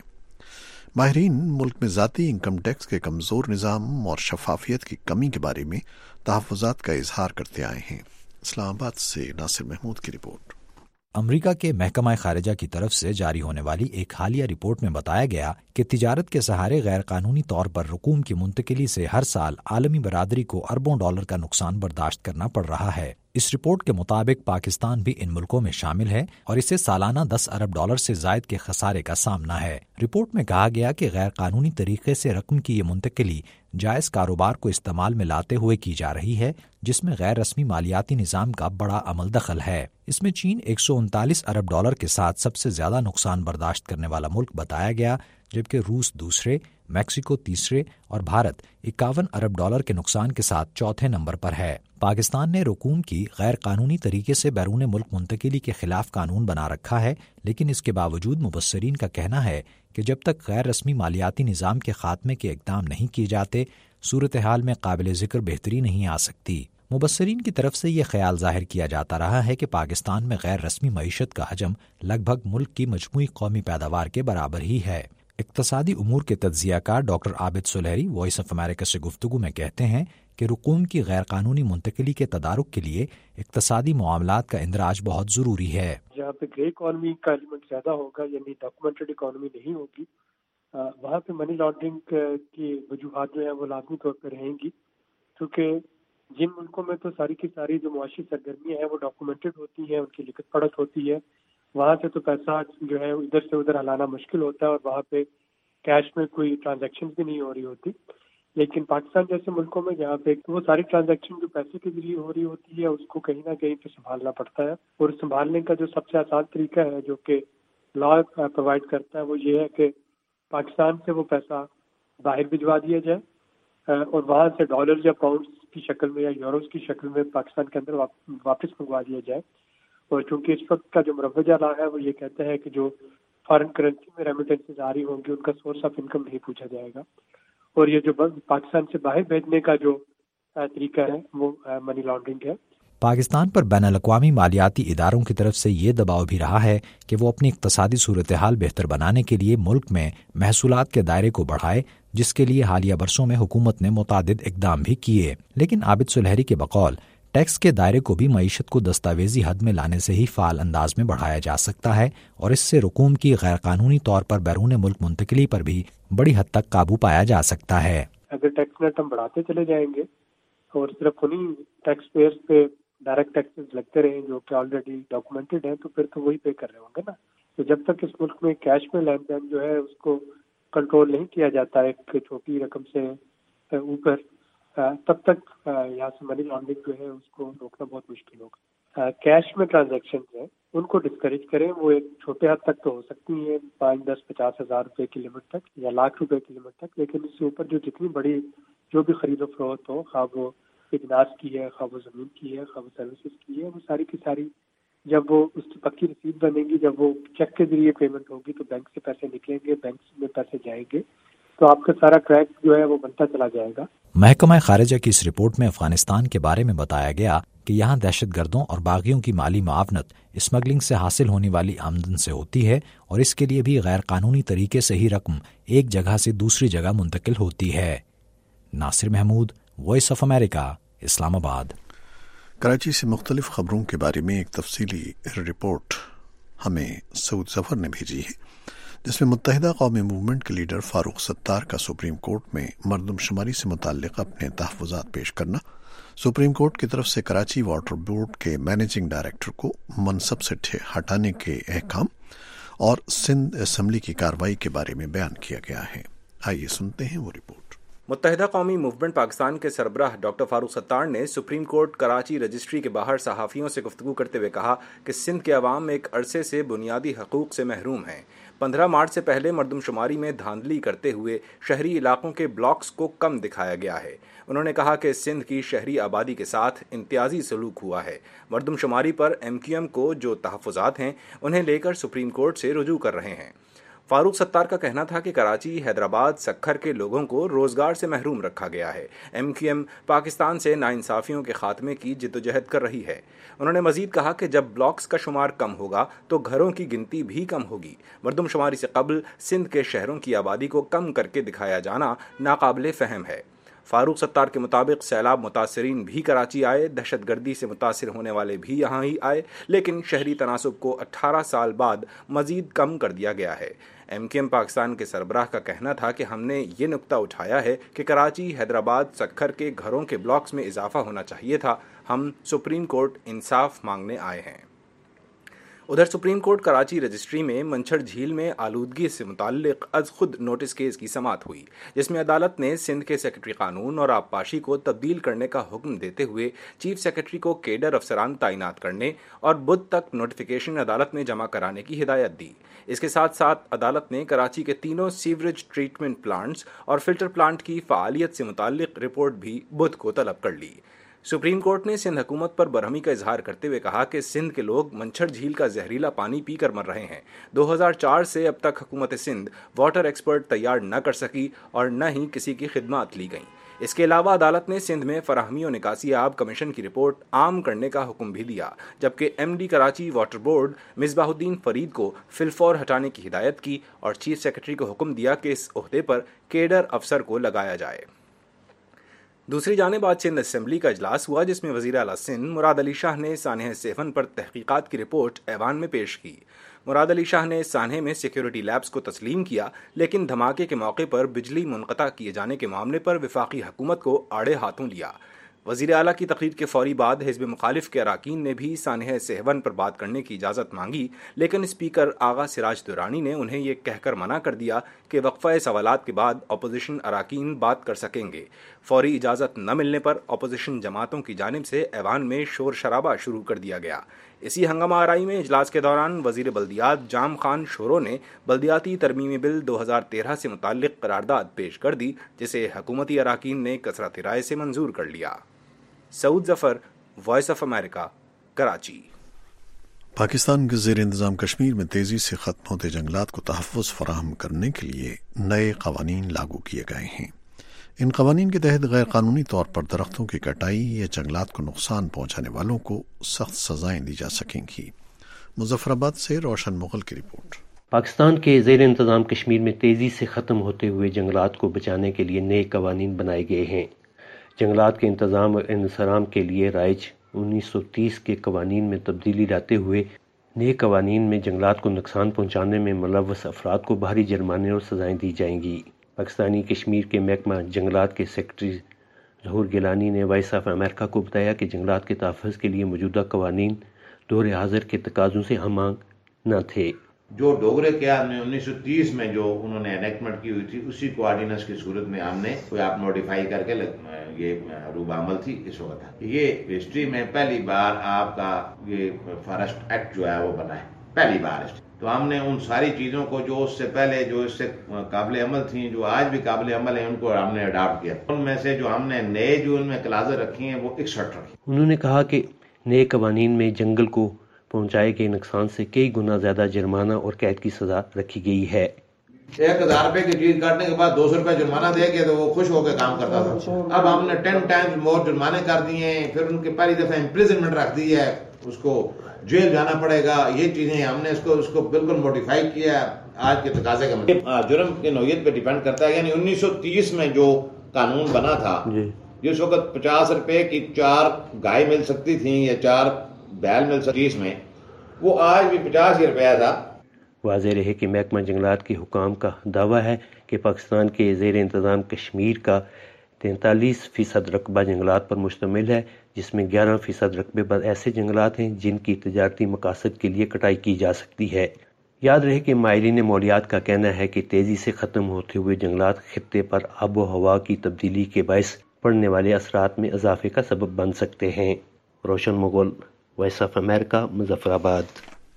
ماہرین ملک میں ذاتی انکم ٹیکس کے کمزور نظام اور شفافیت کی کمی کے بارے میں تحفظات کا اظہار کرتے آئے ہیں۔ اسلام آباد سے ناصر محمود کی رپورٹ۔ امریکہ کے محکمہ خارجہ کی طرف سے جاری ہونے والی ایک حالیہ رپورٹ میں بتایا گیا کہ تجارت کے سہارے غیر قانونی طور پر رقوم کی منتقلی سے ہر سال عالمی برادری کو اربوں ڈالر کا نقصان برداشت کرنا پڑ رہا ہے۔ اس رپورٹ کے مطابق پاکستان بھی ان ملکوں میں شامل ہے اور اسے سالانہ $10 ارب سے زائد کے خسارے کا سامنا ہے۔ رپورٹ میں کہا گیا کہ غیر قانونی طریقے سے رقم کی یہ منتقلی جائز کاروبار کو استعمال میں لاتے ہوئے کی جا رہی ہے، جس میں غیر رسمی مالیاتی نظام کا بڑا عمل دخل ہے۔ اس میں چین $139 ارب کے ساتھ سب سے زیادہ نقصان برداشت کرنے والا ملک بتایا گیا، جبکہ روس دوسرے، میکسیکو تیسرے اور بھارت $51 ارب کے نقصان کے ساتھ چوتھے نمبر پر ہے۔ پاکستان نے رقوم کی غیر قانونی طریقے سے بیرون ملک منتقلی کے خلاف قانون بنا رکھا ہے، لیکن اس کے باوجود مبصرین کا کہنا ہے کہ جب تک غیر رسمی مالیاتی نظام کے خاتمے کے اقدام نہیں کیے جاتے، صورتحال میں قابل ذکر بہتری نہیں آ سکتی۔ مبصرین کی طرف سے یہ خیال ظاہر کیا جاتا رہا ہے کہ پاکستان میں غیر رسمی معیشت کا حجم لگ بھگ ملک کی مجموعی قومی پیداوار کے برابر ہی ہے۔ اقتصادی امور کے تجزیہ کار doctor Abid Suleri voice of America سے گفتگو میں کہتے ہیں کہ رقوم کی غیر قانونی منتقلی کے تدارک کے لیے اقتصادی معاملات کا اندراج بہت ضروری ہے۔ جہاں پہ گرے اکانومی کا ایلیمنٹ زیادہ ہوگا، یعنی ڈاکومنٹڈ اکانومی نہیں ہوگی، وہاں پہ منی لانڈرنگ کی وجوہات جو ہیں وہ لازمی طور پہ رہیں گی، کیونکہ جن ملکوں میں تو ساری کی ساری جو معاشی سرگرمیاں ہیں وہ ڈاکومنٹڈ ہوتی ہیں، ان کی لکھت پڑھت ہوتی ہے، وہاں سے تو پیسہ جو ہے ادھر سے ادھر ہلانا مشکل ہوتا ہے اور وہاں پہ کیش میں کوئی ٹرانزیکشن بھی نہیں ہو رہی ہوتی۔ لیکن پاکستان جیسے ملکوں میں جہاں پہ وہ ساری ٹرانزیکشن جو پیسے کے ذریعے ہو رہی ہوتی ہے، اس کو کہیں نہ کہیں پہ سنبھالنا پڑتا ہے، اور سنبھالنے کا جو سب سے آسان طریقہ ہے جو کہ لا پرووائڈ کرتا ہے وہ یہ ہے کہ پاکستان سے وہ پیسہ باہر بھجوا دیا جائے اور وہاں سے ڈالر یا پاؤنڈز کی شکل میں یا یوروز کی شکل میں پاکستان کے اندر واپس منگوا دیا جائے۔ اور چونکہ اس وقت کا جو مروجہ لا ہے وہ یہ کہتا ہے کہ جو فارن کرنسی میں ریمیٹنسز جاری ہوں گی ان کا سورس آف انکم نہیں پوچھا جائے گا، اور یہ جو پاکستان سے باہر بھیجنے کا جو طریقہ ہے وہ منی لانڈرنگ ہے۔ پاکستان پر بین الاقوامی مالیاتی اداروں کی طرف سے یہ دباؤ بھی رہا ہے کہ وہ اپنی اقتصادی صورتحال بہتر بنانے کے لیے ملک میں محصولات کے دائرے کو بڑھائے، جس کے لیے حالیہ برسوں میں حکومت نے متعدد اقدام بھی کیے۔ لیکن عابد سلیری کے بقول ٹیکس کے دائرے کو بھی معیشت کو دستاویزی حد میں لانے سے ہی فعال انداز میں بڑھایا جا سکتا ہے، اور اس سے رقوم کی غیر قانونی طور پر بیرون ملک منتقلی پر بھی بڑی حد تک قابو پایا جا سکتا ہے۔ اگر ٹیکس نیٹ ہم بڑھاتے چلے جائیں گے اور صرف انہیں ٹیکس پیئرز پہ ڈائریکٹ ٹیکسز لگتے رہیں جو کہ آلریڈی ڈاکومنٹڈ ہیں، تو پھر تو وہی پے کر رہے ہوں گے نا۔ تو جب تک اس ملک میں کیش میں لین دین جو ہے اس کو کنٹرول نہیں کیا جاتا ایک چھوٹی رقم سے اوپر، تب تک یہاں سے منی لانڈرنگ جو ہے اس کو روکنا بہت مشکل ہوگا۔ کیش میں ٹرانزیکشن ہیں ان کو ڈسکریج کریں، وہ ایک چھوٹے حد تک تو ہو سکتی ہیں 5, 10, 50 ہزار روپے کی لمٹ تک یا لاکھ روپے کی لمٹ تک، لیکن اس سے اوپر جو جتنی بڑی جو بھی خرید و فروخت ہو، خواہ وہ اجناس کی ہے، خواہ وہ زمین کی ہے، خواہ وہ سروسز کی ہے، وہ ساری کی ساری جب وہ اس کی پکی رسید بنے گی، جب وہ چیک کے ذریعے پیمنٹ ہوگی تو بینک سے پیسے نکلیں گے، بینک میں پیسے جائیں گے، تو آپ کا سارا ٹریک جو ہے وہ بنتا چلا جائے گا۔ محکمہ خارجہ کی اس رپورٹ میں افغانستان کے بارے میں بتایا گیا کہ یہاں دہشت گردوں اور باغیوں کی مالی معاونت اسمگلنگ سے حاصل ہونے والی آمدن سے ہوتی ہے، اور اس کے لیے بھی غیر قانونی طریقے سے ہی رقم ایک جگہ سے دوسری جگہ منتقل ہوتی ہے۔ Nasir Mahmood, voice of America, Islamabad. Karachi سے مختلف خبروں کے بارے میں ایک تفصیلی رپورٹ ہمیں سعود ظفر نے بھیجی ہے، جس میں متحدہ قومی موومنٹ کے لیڈر فاروق ستار کا سپریم کورٹ میں مردم شماری سے متعلق اپنے تحفظات پیش کرنا، سپریم کورٹ کی طرف سے کراچی واٹر بورڈ کے مینیجنگ ڈائریکٹر کو منصب سے ہٹانے کے احکام اور سندھ اسمبلی کی کارروائی کے بارے میں بیان کیا گیا ہے۔ آئیے سنتے ہیں وہ رپورٹ۔ متحدہ قومی موومنٹ پاکستان کے سربراہ ڈاکٹر فاروق ستار نے سپریم کورٹ کراچی رجسٹری کے باہر صحافیوں سے گفتگو کرتے ہوئے کہا کہ سندھ کے عوام ایک عرصے سے بنیادی حقوق سے محروم ہیں۔ 15 مارچ سے پہلے مردم شماری میں دھاندلی کرتے ہوئے شہری علاقوں کے بلاکس کو کم دکھایا گیا ہے۔ انہوں نے کہا کہ سندھ کی شہری آبادی کے ساتھ امتیازی سلوک ہوا ہے۔ مردم شماری پر MQM کو جو تحفظات ہیں انہیں لے کر سپریم کورٹ سے رجوع کر رہے ہیں۔ فاروق ستار کا کہنا تھا کہ کراچی، حیدرآباد، سکھر کے لوگوں کو روزگار سے محروم رکھا گیا ہے۔ MQM پاکستان سے ناانصافیوں کے خاتمے کی جدوجہد کر رہی ہے۔ انہوں نے مزید کہا کہ جب بلاکس کا شمار کم ہوگا تو گھروں کی گنتی بھی کم ہوگی۔ مردم شماری سے قبل سندھ کے شہروں کی آبادی کو کم کر کے دکھایا جانا ناقابل فہم ہے۔ فاروق ستار کے مطابق سیلاب متاثرین بھی کراچی آئے، دہشت گردی سے متاثر ہونے والے بھی یہاں ہی آئے، لیکن شہری تناسب کو 18 سال بعد مزید کم کر دیا گیا ہے۔ MQM پاکستان کے سربراہ کا کہنا تھا کہ ہم نے یہ نقطہ اٹھایا ہے کہ کراچی، حیدرآباد، سکھر کے گھروں کے بلاکس میں اضافہ ہونا چاہیے تھا۔ ہم سپریم کورٹ انصاف مانگنے آئے ہیں۔ ادھر سپریم کورٹ کراچی رجسٹری میں منچھڑ جھیل میں آلودگی سے متعلق از خود نوٹس کیس کی سماعت ہوئی، جس میں عدالت نے سندھ کے سیکرٹری قانون اور آبپاشی کو تبدیل کرنے کا حکم دیتے ہوئے چیف سیکرٹری کو کیڈر افسران تعینات کرنے اور بدھ تک نوٹیفیکیشن عدالت میں جمع کرانے کی ہدایت دی۔ اس کے ساتھ ساتھ عدالت نے کراچی کے تینوں سیوریج ٹریٹمنٹ پلانٹس اور فلٹر پلانٹ کی فعالیت سے متعلق رپورٹ بھی بدھ کو طلب کر لی۔ سپریم کورٹ نے سندھ حکومت پر برہمی کا اظہار کرتے ہوئے کہا کہ سندھ کے لوگ منچھڑ جھیل کا زہریلا پانی پی کر مر رہے ہیں۔ 2004 سے اب تک حکومت سندھ واٹر ایکسپرٹ تیار نہ کر سکی اور نہ ہی کسی کی خدمات لی گئیں۔ اس کے علاوہ عدالت نے سندھ میں فراہمی و نکاسی آب کمیشن کی رپورٹ عام کرنے کا حکم بھی دیا، جبکہ MD Karachi water board Misbahuddin Farid کو فی الفور ہٹانے کی ہدایت کی اور چیف سیکرٹری کو حکم دیا کہ اس عہدے پر کیڈر افسر کو لگایا جائے۔ دوسری جانب آج سندھ اسمبلی کا اجلاس ہوا، جس میں وزیر اعلیٰ سندھ مراد علی شاہ نے سانحہ 7 پر تحقیقات کی رپورٹ ایوان میں پیش کی۔ مراد علی شاہ نے سانحہ میں سیکیورٹی لیبز کو تسلیم کیا، لیکن دھماکے کے موقع پر بجلی منقطع کیے جانے کے معاملے پر وفاقی حکومت کو آڑے ہاتھوں لیا۔ وزیر اعلیٰ کی تقریر کے فوری بعد حزب مخالف کے اراکین نے بھی سانحہ 7 پر بات کرنے کی اجازت مانگی، لیکن اسپیکر آغا سراج درانی نے انہیں یہ کہہ کر منع کر دیا کہ وقفہ سوالات کے بعد اپوزیشن اراکین بات کر سکیں گے۔ فوری اجازت نہ ملنے پر اپوزیشن جماعتوں کی جانب سے ایوان میں شور شرابہ شروع کر دیا گیا۔ اسی ہنگامہ آرائی میں اجلاس کے دوران وزیر بلدیات جام خان شورو نے بلدیاتی ترمیمی بل 2013 سے متعلق قرارداد پیش کر دی، جسے حکومتی اراکین نے کثرت رائے سے منظور کر لیا۔ Saud Zafar, voice of America, Karachi. Pakistan کے زیر انتظام کشمیر میں تیزی سے ختم ہوتے جنگلات کو تحفظ فراہم کرنے کے لیے نئے قوانین لاگو کیے گئے ہیں۔ ان قوانین کے تحت غیر قانونی طور پر درختوں کی کٹائی یا جنگلات کو نقصان پہنچانے والوں کو سخت سزائیں دی جا سکیں گی۔ مظفر آباد سے روشن مغل کی رپورٹ۔ پاکستان کے زیر انتظام کشمیر میں تیزی سے ختم ہوتے ہوئے جنگلات کو بچانے کے لیے نئے قوانین بنائے گئے ہیں۔ جنگلات کے انتظام اور انصرام کے لیے رائج 1930 کے قوانین میں تبدیلی لاتے ہوئے نئے قوانین میں جنگلات کو نقصان پہنچانے میں ملوث افراد کو بھاری جرمانے اور سزائیں دی جائیں گی۔ پاکستانی کشمیر کے محکمہ جنگلات کے سیکرٹری ظہور گیلانی نے وائس آف امریکہ کو بتایا کہ جنگلات کے تحفظ کے لیے موجودہ قوانین دور حاضر کے تقاضوں سے ہم آہنگ نہ تھے۔ جو ڈوگرے قیام میں 1930 میں جو انہوں نے انیکٹمنٹ کی ہوئی تھی، اسی کو آرڈیننس کی صورت میں ہم نے کوئی آپ نوٹیفائی کر کے یہ روب عمل تھی اس وقت۔ یہ ہسٹری میں پہلی بار آپ کا یہ فارسٹ ایکٹ جو ہے وہ بنا ہے، پہلی بار۔ تو ہم نے ان ساری چیزوں کو جو اس سے پہلے جو اس سے قابل عمل تھیں، جو آج بھی قابل عمل ہیں، ان کو ہم نے اڈاپٹ کیا۔ ان میں سے جو ہم نے نئے جو ان میں کلازیں رکھی ہیں وہ 61 رکھی۔ انہوں نے کہا کہ نئے قوانین میں جنگل کو پہنچائے گئے نقصان سے کئی گنا زیادہ جرمانہ اور قید کی سزا رکھی گئی ہے۔ 1000 روپے کی چیز کاٹنے کے بعد 200 روپے جرمانہ دے کے تو وہ خوش ہو کے کام کرتا تھا۔ اب ہم نے 10 ٹائمز مور جرمانے کر دیے ہیں، پھر ان کے پہلی دفعہ امپریزنمنٹ رکھ دی ہے، اس کو جیل جانا پڑے گا۔ یہ چیزیں ہم نے اس کو بالکل موڈیفائی کیا ہے آج کے تقاضے کا مطابق۔ جرم کی نوعیت پہ ڈیپینڈ کرتا ہے، یعنی 1930 میں جو قانون بنا تھا، جس وقت 50 روپے کی 4 گائے مل سکتی تھیں یا 4 بیل مل سکتی، اس میں وہ آج بھی 50 ہی روپیہ تھا۔ واضح رہے کہ محکمہ جنگلات کے حکام کا دعویٰ ہے کہ پاکستان کے زیر انتظام کشمیر کا 43% رقبہ جنگلات پر مشتمل ہے، جس میں 11% رقبے پر ایسے جنگلات ہیں جن کی تجارتی مقاصد کے لیے کٹائی کی جا سکتی ہے۔ یاد رہے کہ ماہرین ماحولیات کا کہنا ہے کہ تیزی سے ختم ہوتے ہوئے جنگلات خطے پر آب و ہوا کی تبدیلی کے باعث پڑنے والے اثرات میں اضافے کا سبب بن سکتے ہیں۔ Roshan Mughal, voice of America, Muzaffarabad.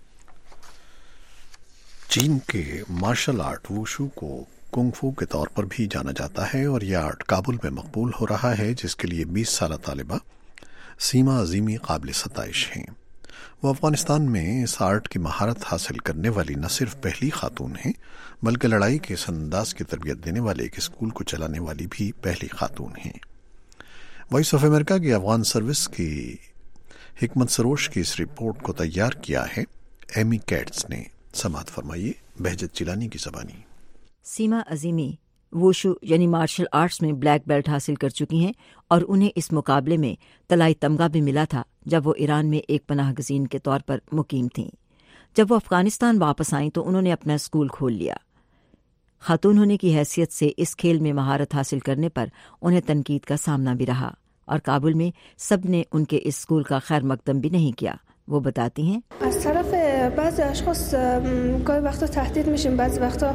چین کے مارشل آرٹ ووشو کو کنگ فو کے طور پر بھی جانا جاتا ہے اور یہ آرٹ کابل میں مقبول ہو رہا ہے، جس کے لیے 20 سالہ طالبہ سیما عظیمی قابل ستائش ہیں۔ وہ افغانستان میں اس آرٹ کی مہارت حاصل کرنے والی نہ صرف پہلی خاتون ہیں بلکہ لڑائی کے اس انداز کی تربیت دینے والے ایک اسکول کو چلانے والی بھی پہلی خاتون ہیں۔ وائس آف امریکہ کی افغان سروس کی حکمت سروش کی اس رپورٹ کو تیار کیا ہے ایمی کیٹس نے۔ سماعت فرمائیے بہجت چیلانی کی زبانی۔ سیما عظیمی ووشو یعنی مارشل آرٹس میں بلیک بیلٹ حاصل کر چکی ہیں اور انہیں اس مقابلے میں طلائی تمغہ بھی ملا تھا جب وہ ایران میں ایک پناہ گزین کے طور پر مقیم تھیں۔ جب وہ افغانستان واپس آئیں تو انہوں نے اپنا اسکول کھول لیا۔ خاتون ہونے کی حیثیت سے اس کھیل میں مہارت حاصل کرنے پر انہیں تنقید کا سامنا بھی رہا اور کابل میں سب نے ان کے اس اسکول کا خیر مقدم بھی نہیں کیا۔ وہ بتاتی ہیں، از طرف بعضی اشخاص گاهی وقتا تهدید میشیم، بعضی وقتا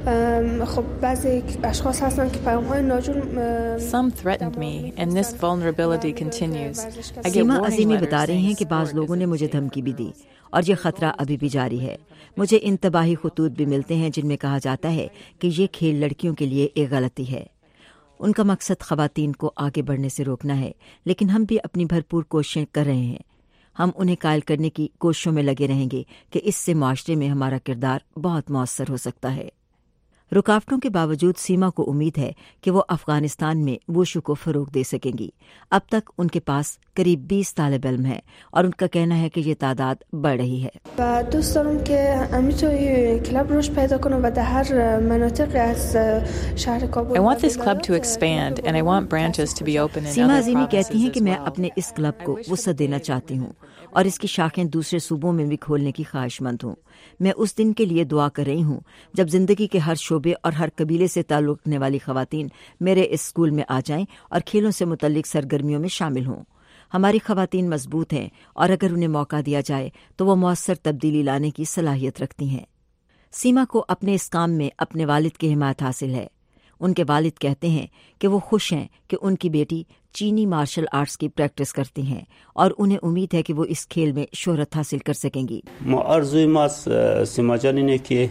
خب بعضی اشخاص هستن که پیام‌های ناجور Some threatened me and this vulnerability continues. سیما عظیمی بتا رہی ہیں کہ بعض لوگوں نے مجھے دھمکی بھی دی اور یہ خطرہ ابھی بھی جاری ہے۔ مجھے انتباہی خطوط بھی ملتے ہیں جن میں کہا جاتا ہے کہ یہ کھیل لڑکیوں کے لیے ایک غلطی ہے۔ ان کا مقصد خواتین کو آگے بڑھنے سے روکنا ہے، لیکن ہم بھی اپنی بھرپور کوششیں کر رہے ہیں۔ ہم انہیں قائل کرنے کی کوششوں میں لگے رہیں گے کہ اس سے معاشرے میں ہمارا کردار بہت مؤثر ہو سکتا ہے۔ رکاوٹوں کے باوجود سیما کو امید ہے کہ وہ افغانستان میں ووشو کو فروغ دے سکیں گی۔ اب تک ان کے پاس قریب 20 طالب علم ہیں اور ان کا کہنا ہے کہ یہ تعداد بڑھ رہی ہے۔ و دوست دارم که همینطوری کلاب رشد پیدا کنه و در هر مناطق از شهر Kabul I want this club to expand and I want branches to be open in Seema other Azeemi کہتی ہیں provinces کہ as میں well. اپنے اس کلب کو وسعت دینا چاہتی ہوں اور اس کی شاخیں دوسرے صوبوں میں بھی کھولنے کی خواہش مند ہوں۔ میں اس دن کے لیے دعا کر رہی ہوں جب زندگی کے ہر شعبے اور ہر قبیلے سے تعلق رکھنے والی خواتین میرے اس اسکول میں آ جائیں اور کھیلوں سے متعلق سرگرمیوں میں شامل ہوں۔ ہماری خواتین مضبوط ہیں اور اگر انہیں موقع دیا جائے تو وہ مؤثر تبدیلی لانے کی صلاحیت رکھتی ہیں۔ سیما کو اپنے اس کام میں اپنے والد کی حمایت حاصل ہے۔ ان کے والد کہتے ہیں کہ وہ خوش ہیں کہ ان کی بیٹی چینی مارشل آرٹس کی پریکٹس کرتی ہیں اور انہیں امید ہے کہ وہ اس کھیل میں شہرت حاصل کر سکیں گی۔ آرزوی ما از سیما جان اینه که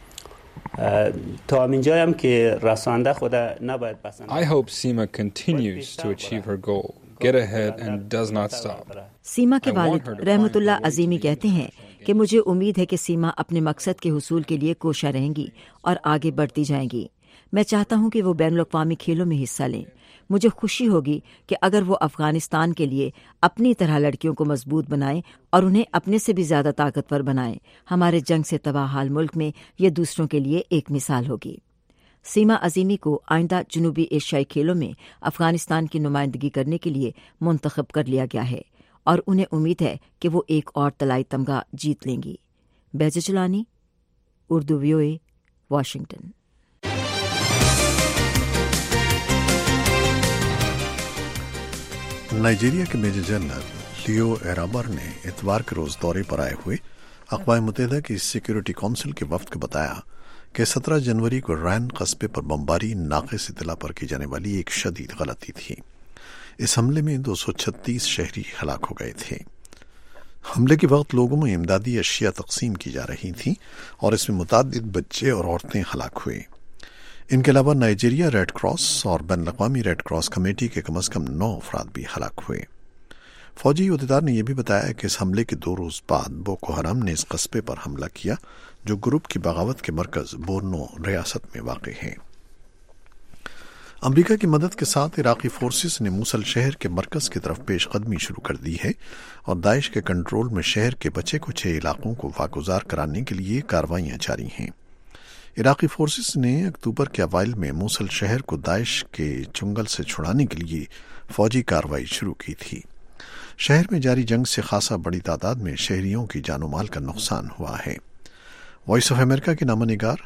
تا همین جایم که رسانده خود نباید پسند. I hope Seema continues to achieve her goal, get ahead and does not stop. سیما کے والد رحمت اللہ عظیمی کہتے ہیں کہ مجھے امید ہے کہ سیما اپنے مقصد کے حصول کے لیے کوشاں رہیں گی اور آگے بڑھتی جائیں گی۔ میں چاہتا ہوں کہ وہ بین الاقوامی کھیلوں میں حصہ لیں۔ مجھے خوشی ہوگی کہ اگر وہ افغانستان کے لیے اپنی طرح لڑکیوں کو مضبوط بنائیں اور انہیں اپنے سے بھی زیادہ طاقتور بنائیں۔ ہمارے جنگ سے تباہ حال ملک میں یہ دوسروں کے لیے ایک مثال ہوگی۔ سیما عظیمی کو آئندہ جنوبی ایشیائی کھیلوں میں افغانستان کی نمائندگی کرنے کے لیے منتخب کر لیا گیا ہے اور انہیں امید ہے کہ وہ ایک اور طلائی تمغہ جیت لیں گی۔ Behjat Chilani, Urdu VOA، Washington. Nigeria کے میجر جنرل لیو ایرابر نے اتوار کے روز دورے پر آئے ہوئے اقوام متحدہ کی سیکیورٹی کونسل کے وفد کو بتایا کہ 17 جنوری کو رین قصبے پر بمباری ناقص اطلاع پر کی جانے والی ایک شدید غلطی تھی۔ اس حملے میں 236 شہری ہلاک ہو گئے تھے۔ حملے کے وقت لوگوں میں امدادی اشیاء تقسیم کی جا رہی تھیں اور اس میں متعدد بچے اور عورتیں ہلاک ہوئے۔ ان کے علاوہ نائجیریا ریڈ کراس اور بین الاقوامی ریڈ کراس کمیٹی کے کم از کم 9 افراد بھی ہلاک ہوئے۔ فوجی عہدیدار نے یہ بھی بتایا کہ اس حملے کے 2 روز بعد بوکو حرام نے اس قصبے پر حملہ کیا جو گروپ کی بغاوت کے مرکز بورنو ریاست میں واقع ہے۔ امریکہ کی مدد کے ساتھ عراقی فورسز نے موصل شہر کے مرکز کی طرف پیش قدمی شروع کر دی ہے اور داعش کے کنٹرول میں شہر کے بچے کچھ علاقوں کو واگزار کرانے کے لیے کارروائیاں جاری ہیں۔ عراقی فورسز نے اکتوبر کے اوائل میں موصل شہر کو داعش کے چنگل سے چھڑانے کے لیے فوجی کارروائی شروع کی تھی۔ شہر میں جاری جنگ سے خاصا بڑی تعداد میں شہریوں کی جان و مال کا نقصان ہوا ہے۔ وائس آف امریکہ کی نامہ نگار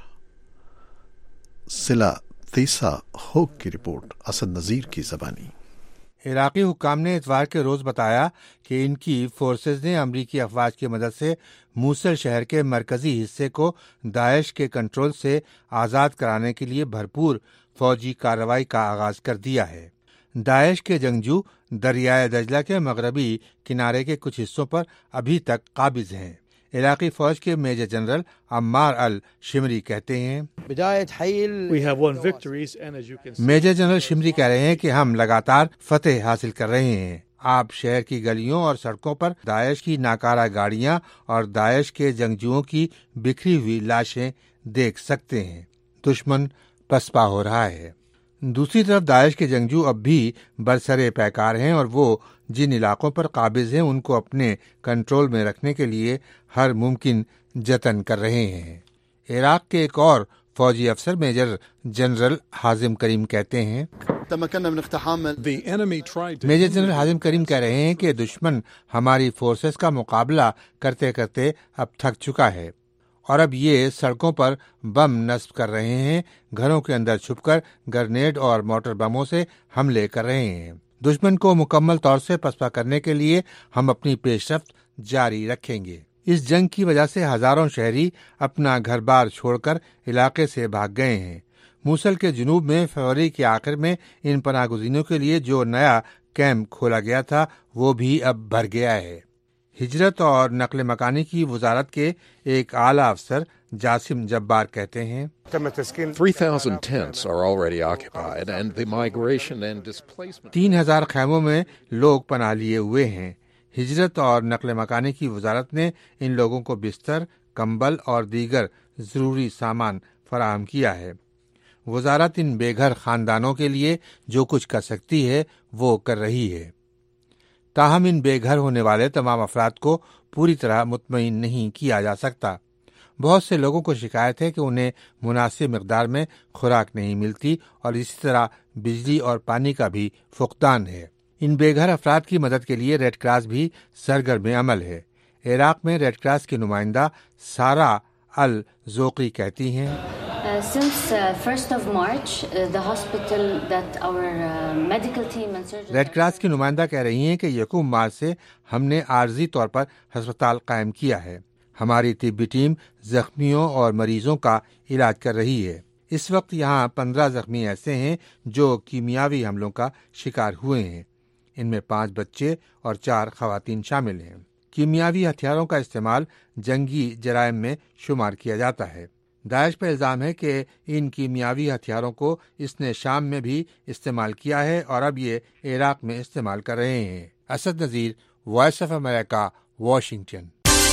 سلا تیسا ہوک کی رپورٹ اسد نذیر کی زبانی۔ عراقی حکام نے اتوار کے روز بتایا کہ ان کی فورسز نے امریکی افواج کی مدد سے موصل شہر کے مرکزی حصے کو داعش کے کنٹرول سے آزاد کرانے کے لیے بھرپور فوجی کارروائی کا آغاز کر دیا ہے۔ داعش کے جنگجو دریائے دجلہ کے مغربی کنارے کے کچھ حصوں پر ابھی تک قابض ہیں۔ عراقی فوج کے میجر جنرل عمار الشمری کہتے ہیں، میجر جنرل شمری کہہ رہے ہیں کہ ہم لگاتار فتح حاصل کر رہے ہیں۔ آپ شہر کی گلیوں اور سڑکوں پر داعش کی ناکارہ گاڑیاں اور داعش کے جنگجوؤں کی بکھری ہوئی لاشیں دیکھ سکتے ہیں۔ دشمن پسپا ہو رہا ہے۔ دوسری طرف داعش کے جنگجو اب بھی برسرے پیکار ہیں اور وہ جن علاقوں پر قابض ہیں ان کو اپنے کنٹرول میں رکھنے کے لیے ہر ممکن جتن کر رہے ہیں۔ عراق کے ایک اور فوجی افسر میجر جنرل حازم کریم کہتے ہیں، میجر جنرل حازم کریم کہہ رہے ہیں کہ دشمن ہماری فورسز کا مقابلہ کرتے کرتے اب تھک چکا ہے اور اب یہ سڑکوں پر بم نصب کر رہے ہیں، گھروں کے اندر چھپ کر گرنیڈ اور موٹر بموں سے حملے کر رہے ہیں۔ دشمن کو مکمل طور سے پسپا کرنے کے لیے ہم اپنی پیش رفت جاری رکھیں گے۔ اس جنگ کی وجہ سے ہزاروں شہری اپنا گھر بار چھوڑ کر علاقے سے بھاگ گئے ہیں۔ موصل کے جنوب میں فروری کے آخر میں ان پناہ گزینوں کے لیے جو نیا کیمپ کھولا گیا تھا وہ بھی اب بھر گیا ہے۔ ہجرت اور نقل مکانی کی وزارت کے ایک اعلیٰ افسر جاسم جبار کہتے ہیں، 3,000 tents are already occupied and the migration and displacement 3,000 خیموں میں لوگ پناہ لیے ہوئے ہیں۔ ہجرت اور نقل مکانی کی وزارت نے ان لوگوں کو بستر، کمبل اور دیگر ضروری سامان فراہم کیا ہے۔ وزارت ان بے گھر خاندانوں کے لیے جو کچھ کر سکتی ہے وہ کر رہی ہے، تاہم ان بے گھر ہونے والے تمام افراد کو پوری طرح مطمئن نہیں کیا جا سکتا۔ بہت سے لوگوں کو شکایت ہے کہ انہیں مناسب مقدار میں خوراک نہیں ملتی اور اسی طرح بجلی اور پانی کا بھی فقدان ہے۔ ان بے گھر افراد کی مدد کے لیے ریڈ کراس بھی سرگرم عمل ہے۔ عراق میں ریڈ کراس کی نمائندہ سارا الزوقی کہتی ہیں، ریڈ کراس کی نمائندہ کہہ رہی ہیں کہ 1 مارچ سے ہم نے عارضی طور پر ہسپتال قائم کیا ہے۔ ہماری طبی ٹیم زخمیوں اور مریضوں کا علاج کر رہی ہے۔ اس وقت یہاں 15 زخمی ایسے ہیں جو کیمیاوی حملوں کا شکار ہوئے ہیں۔ ان میں 5 بچے اور 4 خواتین شامل ہیں۔ کیمیاوی ہتھیاروں کا استعمال جنگی جرائم میں شمار کیا جاتا ہے۔ داعش پر الزام ہے کہ ان کیمیاوی ہتھیاروں کو اس نے شام میں بھی استعمال کیا ہے اور اب یہ عراق میں استعمال کر رہے ہیں۔ Asad Nazir, voice of America, Washington.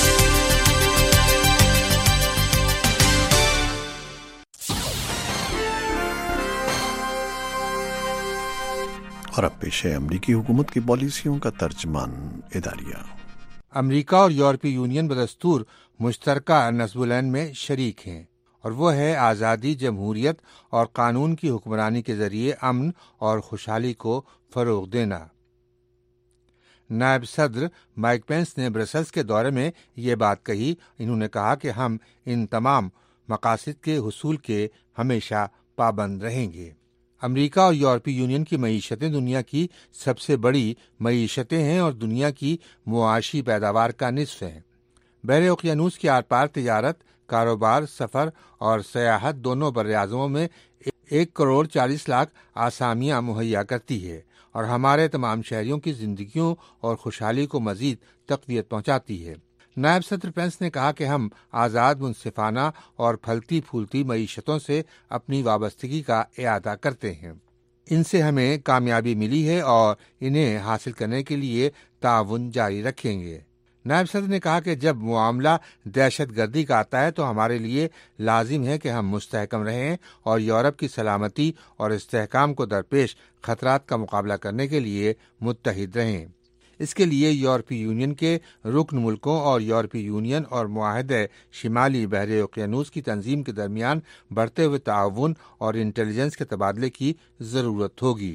اور اب پیش ہے امریکی حکومت کی پالیسیوں کا ترجمان اداریہ۔ امریکہ اور یورپی یونین بدستور مشترکہ نصب العین میں شریک ہیں اور وہ ہے آزادی، جمہوریت اور قانون کی حکمرانی کے ذریعے امن اور خوشحالی کو فروغ دینا۔ نائب صدر مائک پینس نے برسلز کے دورے میں یہ بات کہی۔ انہوں نے کہا کہ ہم ان تمام مقاصد کے حصول کے ہمیشہ پابند رہیں گے۔ امریکہ اور یورپی یونین کی معیشتیں دنیا کی سب سے بڑی معیشتیں ہیں اور دنیا کی معاشی پیداوار کا نصف ہیں۔ بحر اوقیانوس کے آر پار تجارت، کاروبار، سفر اور سیاحت دونوں براعظموں میں 1,40,00,000 آسامیاں مہیا کرتی ہے اور ہمارے تمام شہریوں کی زندگیوں اور خوشحالی کو مزید تقویت پہنچاتی ہے۔ نائب صدر پینس نے کہا کہ ہم آزاد، منصفانہ اور پھلتی پھولتی معیشتوں سے اپنی وابستگی کا اعادہ کرتے ہیں۔ ان سے ہمیں کامیابی ملی ہے اور انہیں حاصل کرنے کے لیے تعاون جاری رکھیں گے۔ نائب صدر نے کہا کہ جب معاملہ دہشت گردی کا آتا ہے تو ہمارے لیے لازم ہے کہ ہم مستحکم رہیں اور یورپ کی سلامتی اور استحکام کو درپیش خطرات کا مقابلہ کرنے کے لیے متحد رہیں۔ اس کے لیے یورپی یونین کے رکن ملکوں اور یورپی یونین اور معاہدہ شمالی بحر اوقیانوس کی تنظیم کے درمیان بڑھتے ہوئے تعاون اور انٹیلیجنس کے تبادلے کی ضرورت ہوگی۔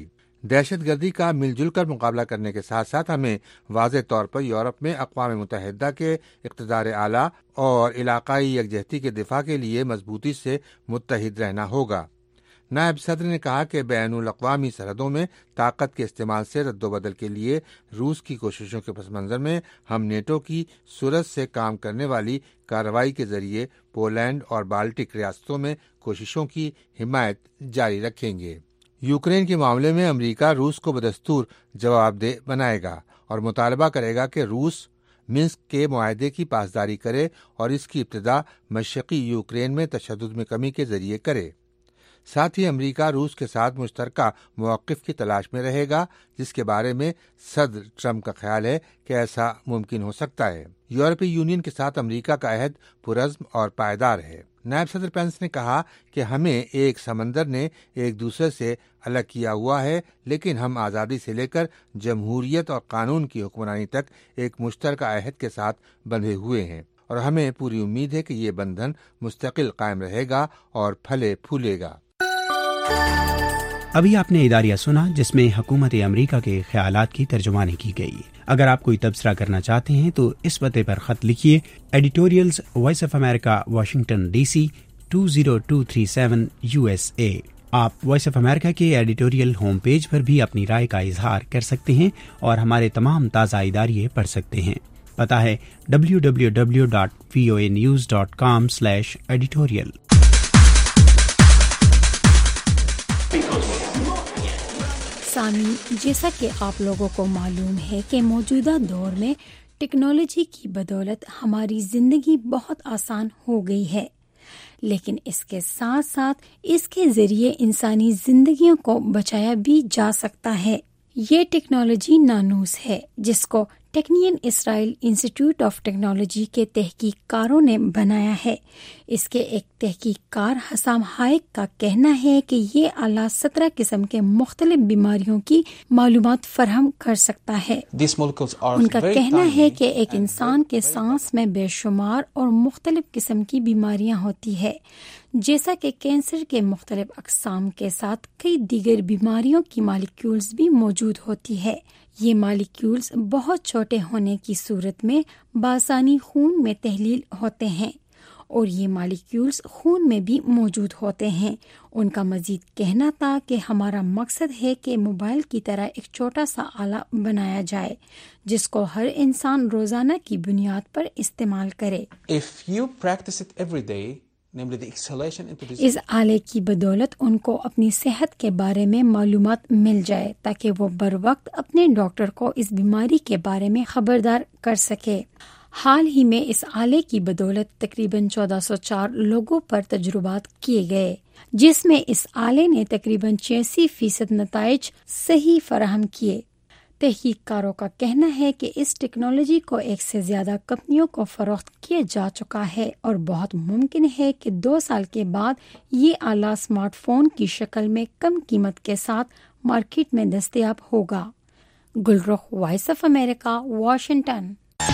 دہشت گردی کا مل جل کر مقابلہ کرنے کے ساتھ ساتھ ہمیں واضح طور پر یورپ میں اقوام متحدہ کے اقتدار اعلیٰ اور علاقائی یکجہتی کے دفاع کے لیے مضبوطی سے متحد رہنا ہوگا۔ نائب صدر نے کہا کہ بین الاقوامی سرحدوں میں طاقت کے استعمال سے رد و بدل کے لیے روس کی کوششوں کے پس منظر میں ہم نیٹو کی صورت سے کام کرنے والی کارروائی کے ذریعے پولینڈ اور بالٹک ریاستوں میں کوششوں کی حمایت جاری رکھیں گے۔ یوکرین کے معاملے میں امریکہ روس کو بدستور جواب دہ بنائے گا اور مطالبہ کرے گا کہ روس منسک کے معاہدے کی پاسداری کرے اور اس کی ابتدا مشرقی یوکرین میں تشدد میں کمی کے ذریعے کرے۔ ساتھ ہی امریکہ روس کے ساتھ مشترکہ موقف کی تلاش میں رہے گا، جس کے بارے میں صدر ٹرمپ کا خیال ہے کہ ایسا ممکن ہو سکتا ہے۔ یورپی یونین کے ساتھ امریکہ کا عہد پرعزم اور پائیدار ہے۔ نائب صدر پینس نے کہا کہ ہمیں ایک سمندر نے ایک دوسرے سے الگ کیا ہوا ہے، لیکن ہم آزادی سے لے کر جمہوریت اور قانون کی حکمرانی تک ایک مشترکہ عہد کے ساتھ بندھے ہوئے ہیں، اور ہمیں پوری امید ہے کہ یہ بندھن مستقل قائم رہے گا اور پھلے پھولے گا۔ ابھی آپ نے اداریہ سنا جس میں حکومت امریکہ کے خیالات کی ترجمانی کی گئی۔ اگر آپ کوئی تبصرہ کرنا چاہتے ہیں تو اس پتے پر خط لکھیے، editorials voice of America, Washington D C 20237 USA۔ آپ وائس آف امریکہ کے ایڈیٹوریل ہوم پیج پر بھی اپنی رائے کا اظہار کر سکتے ہیں اور ہمارے تمام تازہ اداریے پڑھ سکتے ہیں۔ پتہ ہے www.voanews.com/editorial۔ سامعین، جیسا کہ آپ لوگوں کو معلوم ہے کہ موجودہ دور میں ٹیکنالوجی کی بدولت ہماری زندگی بہت آسان ہو گئی ہے، لیکن اس کے ساتھ ساتھ اس کے ذریعے انسانی زندگیوں کو بچایا بھی جا سکتا ہے۔ یہ ٹیکنالوجی نانوس ہے، جس کو Technion Israel institute of technology کے تحقیق کاروں نے بنایا ہے۔ اس کے ایک تحقیق کار حسام حائق کا کہنا ہے کہ یہ آلہ 17 قسم کے مختلف بیماریوں کی معلومات فراہم کر سکتا ہے۔ ان کا کہنا ہے کہ ایک انسان کے سانس میں بے شمار اور مختلف قسم کی بیماریاں ہوتی ہے، جیسا کہ کینسر کے مختلف اقسام کے ساتھ کئی دیگر بیماریوں کی مالیکیولز بھی موجود ہوتی ہے۔ یہ مالیکیولز بہت چھوٹے ہونے کی صورت میں بآسانی خون میں تحلیل ہوتے ہیں، اور یہ مالیکیولز خون میں بھی موجود ہوتے ہیں۔ ان کا مزید کہنا تھا کہ ہمارا مقصد ہے کہ موبائل کی طرح ایک چھوٹا سا آلہ بنایا جائے جس کو ہر انسان روزانہ کی بنیاد پر استعمال کرے۔ اس آلے کی بدولت ان کو اپنی صحت کے بارے میں معلومات مل جائے تاکہ وہ بروقت اپنے ڈاکٹر کو اس بیماری کے بارے میں خبردار کر سکے۔ حال ہی میں اس آلے کی بدولت تقریباً 1404 لوگوں پر تجربات کیے گئے، جس میں اس آلے نے تقریباً 86% نتائج صحیح فراہم کیے۔ تحقیق کاروں کا کہنا ہے کہ اس ٹیکنالوجی کو 1 سے زیادہ کمپنیوں کو فروخت کیا جا چکا ہے، اور بہت ممکن ہے کہ 2 سال کے بعد یہ آلہ اسمارٹ فون کی شکل میں کم قیمت کے ساتھ مارکیٹ میں دستیاب ہوگا۔ Gulrukh, voice of America, Washington.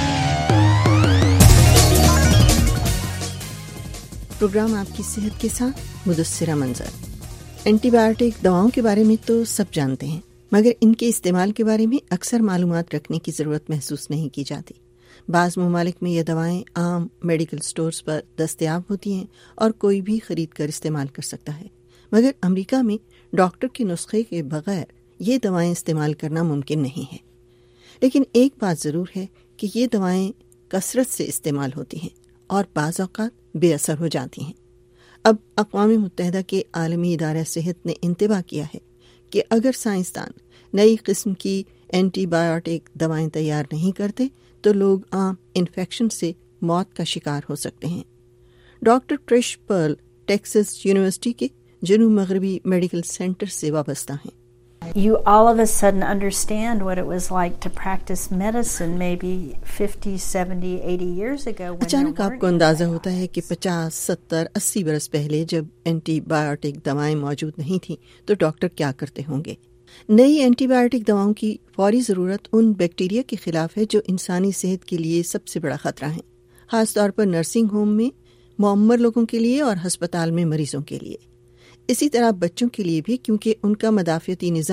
Program آپ کی صحت کے ساتھ مدثرہ منظر۔ اینٹی بایوٹک دواؤں کے بارے میں تو سب جانتے ہیں، مگر ان کے استعمال کے بارے میں اکثر معلومات رکھنے کی ضرورت محسوس نہیں کی جاتی۔ بعض ممالک میں یہ دوائیں عام میڈیکل سٹورز پر دستیاب ہوتی ہیں اور کوئی بھی خرید کر استعمال کر سکتا ہے، مگر امریکہ میں ڈاکٹر کے نسخے کے بغیر یہ دوائیں استعمال کرنا ممکن نہیں ہے۔ لیکن ایک بات ضرور ہے کہ یہ دوائیں کثرت سے استعمال ہوتی ہیں اور بعض اوقات بے اثر ہو جاتی ہیں۔ اب اقوام متحدہ کے عالمی ادارہ صحت نے انتباہ کیا ہے کہ اگر سائنسدان نئی قسم کی اینٹی بایوٹک دوائیں تیار نہیں کرتے تو لوگ عام انفیکشن سے موت کا شکار ہو سکتے ہیں۔ Doctor Trish Perl Texas university کے جنوب مغربی میڈیکل سینٹر سے وابستہ ہیں۔ You all of a sudden understand what it was like to practice medicine maybe 50, 70, 80 years ago. اچانک آپ کو اندازہ ہوتا ہے کہ 50, 70, 80 برس پہلے جب اینٹی بایوٹک دوائیں موجود نہیں تھیں تو ڈاکٹر کیا کرتے ہوں گے۔ نئی اینٹی بایوٹک دواؤں کی فوری ضرورت ان بیکٹیریا کے خلاف ہے جو انسانی صحت کے لیے سب سے بڑا خطرہ ہیں، خاص طور پر نرسنگ ہوم میں معمر لوگوں کے لیے اور ہسپتال میں مریضوں کے لیے۔ اسی طرح بچوں کے لیے بھی، کیونکہ ان کا مدافعتی نظام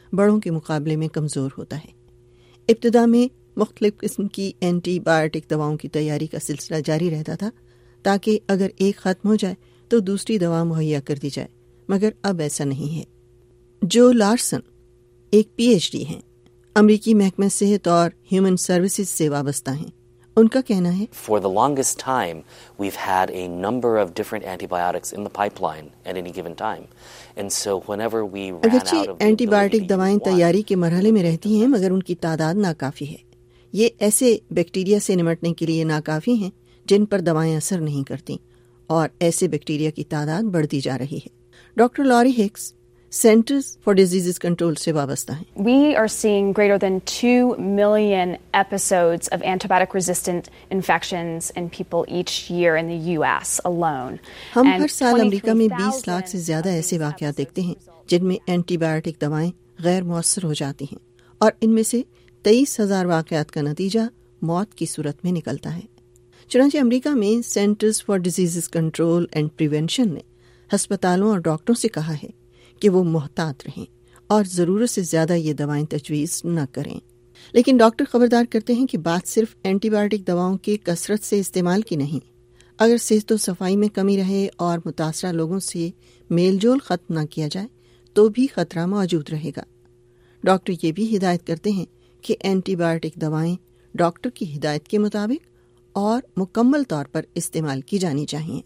بڑوں کے مقابلے میں کمزور ہوتا ہے۔ ابتدا میں مختلف قسم کی اینٹی بایوٹک دواؤں کی تیاری کا سلسلہ جاری رہتا تھا تاکہ اگر ایک ختم ہو جائے تو دوسری دوا مہیا کر دی جائے، مگر اب ایسا نہیں ہے۔ جو لارسن ایک PhD ہیں، امریکی محکمہ صحت اور ہیومن سروسز سے وابستہ ہیں، ان کا کہنا ہے For the longest time, we've had a number of different antibiotics in the pipeline at any given time. And so whenever we ran out اگرچہ of اینٹی بایوٹک دوائیں تیاری کے مرحلے میں رہتی ہیں مگر ان کی تعداد ناکافی ہے۔ یہ ایسے بیکٹیریا سے نمٹنے کے لیے ناکافی ہیں جن پر دوائیں اثر نہیں کرتی، اور ایسے بیکٹیریا کی تعداد بڑھتی جا رہی ہے۔ Doctor Lori Hicks centers for disease control سے وابستہ ہیں۔ We are seeing greater than 2 million episodes of antibiotic-resistant infections in people each year in the US alone. ہم ہر سال امریکہ میں 20 لاکھ سے زیادہ ایسے واقعات دیکھتے ہیں جن میں اینٹی بایوٹک دوائیں غیر مؤثر ہو جاتی ہیں، اور ان میں سے 23,000 واقعات کا نتیجہ موت کی صورت میں نکلتا ہے۔ چنانچہ امریکہ میں centers for disease control and prevention نے ہسپتالوں اور ڈاکٹروں سے کہا ہے کہ وہ محتاط رہیں اور ضرورت سے زیادہ یہ دوائیں تجویز نہ کریں۔ لیکن ڈاکٹر خبردار کرتے ہیں کہ بات صرف اینٹی بایوٹک دواؤں کے کثرت سے استعمال کی نہیں، اگر صحت و صفائی میں کمی رہے اور متاثرہ لوگوں سے میل جول ختم نہ کیا جائے تو بھی خطرہ موجود رہے گا۔ ڈاکٹر یہ بھی ہدایت کرتے ہیں کہ اینٹی بایوٹک دوائیں ڈاکٹر کی ہدایت کے مطابق اور مکمل طور پر استعمال کی جانی چاہیے۔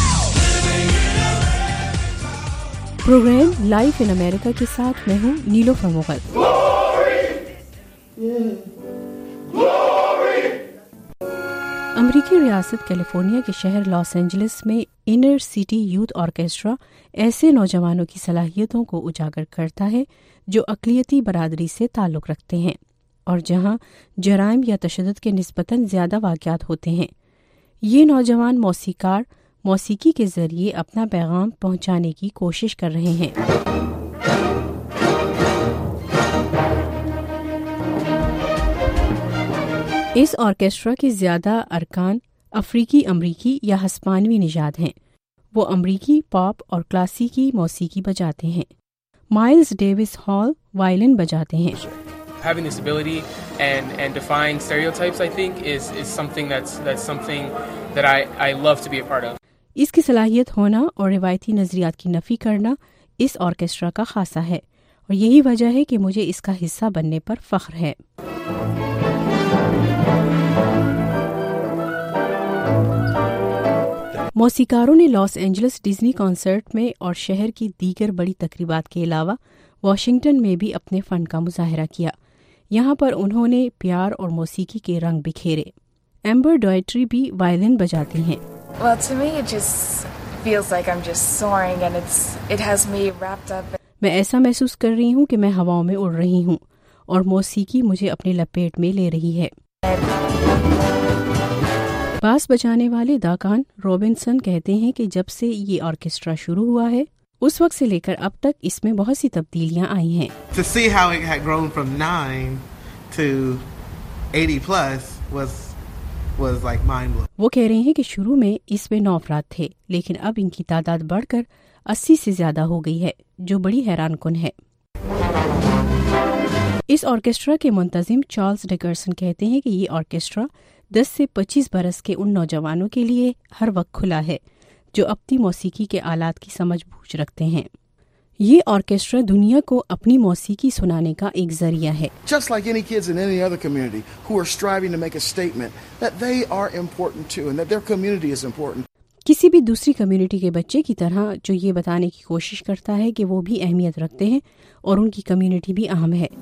پروگرام لائف ان امریکہ کے ساتھ میں ہوں نیلوفر مغل۔ امریکی ریاست کیلیفورنیا کے شہر لاس اینجلس میں انر سٹی یوتھ آرکیسٹرا ایسے نوجوانوں کی صلاحیتوں کو اجاگر کرتا ہے جو اقلیتی برادری سے تعلق رکھتے ہیں اور جہاں جرائم یا تشدد کے نسبتاً زیادہ واقعات ہوتے ہیں۔ یہ نوجوان موسیقار موسیقی کے ذریعے اپنا پیغام پہنچانے کی کوشش کر رہے ہیں۔ اس آرکیسٹرا کے زیادہ ارکان افریقی امریکی یا ہسپانوی نژاد ہیں۔ وہ امریکی پاپ اور کلاسیکی موسیقی بجاتے ہیں۔ مائلز ڈیوس ہال وائلن بجاتے ہیں۔ Having this ability and defying stereotypes, I think, is something that's something that I love to be a part of. اس کی صلاحیت ہونا اور روایتی نظریات کی نفی کرنا اس آرکیسٹرا کا خاصہ ہے، اور یہی وجہ ہے کہ مجھے اس کا حصہ بننے پر فخر ہے۔ موسیقاروں نے لاس اینجلس ڈزنی کنسرٹ میں اور شہر کی دیگر بڑی تقریبات کے علاوہ واشنگٹن میں بھی اپنے فن کا مظاہرہ کیا۔ یہاں پر انہوں نے پیار اور موسیقی کے رنگ بکھیرے۔ ایمبر ڈوائٹری بھی وائلن بجاتی ہیں۔ Well, to me it just feels like I'm just soaring and it has me wrapped up. میں ایسا محسوس کر رہی ہوں کہ میں ہواؤں میں اڑ رہی ہوں اور موسیقی مجھے اپنے لپیٹ میں لے رہی ہے۔ باس بجانے والے داکان روبنسن کہتے ہیں کہ جب سے یہ آرکیسٹرا شروع ہوا ہے اس وقت سے لے کر اب تک اس میں بہت سی تبدیلیاں آئی ہیں۔ To see how it had grown from 9 to 80 plus was like mind blowing. وہ کہہ رہے ہیں کہ شروع میں اس میں 9 افراد تھے لیکن اب ان کی تعداد بڑھ کر 80 سے زیادہ ہو گئی ہے، جو بڑی حیران کن ہے۔ اس آرکیسٹرا کے منتظم چارلز ڈیکرسن کہتے ہیں کہ یہ آرکیسٹرا 10 سے 25 برس کے ان نوجوانوں کے لیے ہر وقت کھلا ہے جو اپنی موسیقی کے آلات کی سمجھ بوجھ رکھتے ہیں۔ یہ آرکیسٹرا دنیا کو اپنی موسیقی سنانے کا ایک ذریعہ ہے۔ Just like any kids in any other community who are striving to make a statement that they are important too and that their community is important. کسی بھی دوسری کمیونٹی کے بچے کی طرح جو یہ بتانے کی کوشش کرتا ہے کہ وہ بھی اہمیت رکھتے ہیں اور ان کی کمیونٹی بھی اہم ہے۔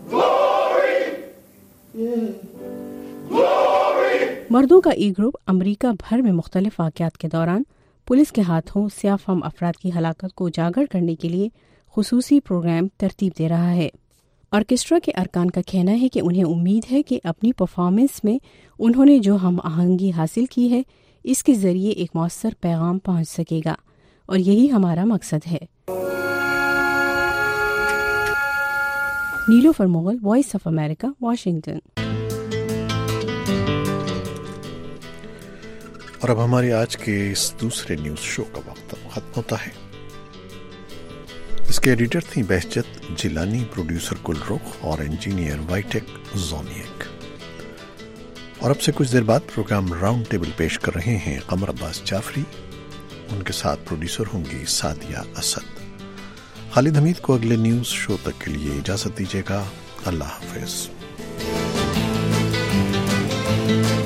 مردوں کا ای گروپ امریکہ بھر میں مختلف واقعات کے دوران پولیس کے ہاتھوں سیاہ فام افراد کی ہلاکت کو اجاگر کرنے کے لیے خصوصی پروگرام ترتیب دے رہا ہے۔ آرکیسٹرا کے ارکان کا کہنا ہے کہ انہیں امید ہے کہ اپنی پرفارمنس میں انہوں نے جو ہم آہنگی حاصل کی ہے اس کے ذریعے ایک مؤثر پیغام پہنچ سکے گا، اور یہی ہمارا مقصد ہے۔ Nilofar Mughal, voice of America, Washington. اور اب ہماری آج کے اس دوسرے نیوز شو کا وقت ختم ہوتا ہے۔ اس کے کے ایڈیٹر تھیں بہجت جیلانی، پروڈیوسر گل رخ اور انجینئر وائٹیک زونیک۔ اور اب سے کچھ دیر بعد پروگرام راؤنڈ ٹیبل پیش کر رہے ہیں قمر عباس جعفری، ان کے ساتھ پروڈیوسر ہوں گی سعدیہ اسد۔ خالد حمید کو اگلے نیوز شو تک کے لیے اجازت دیجیے گا۔ اللہ حافظ۔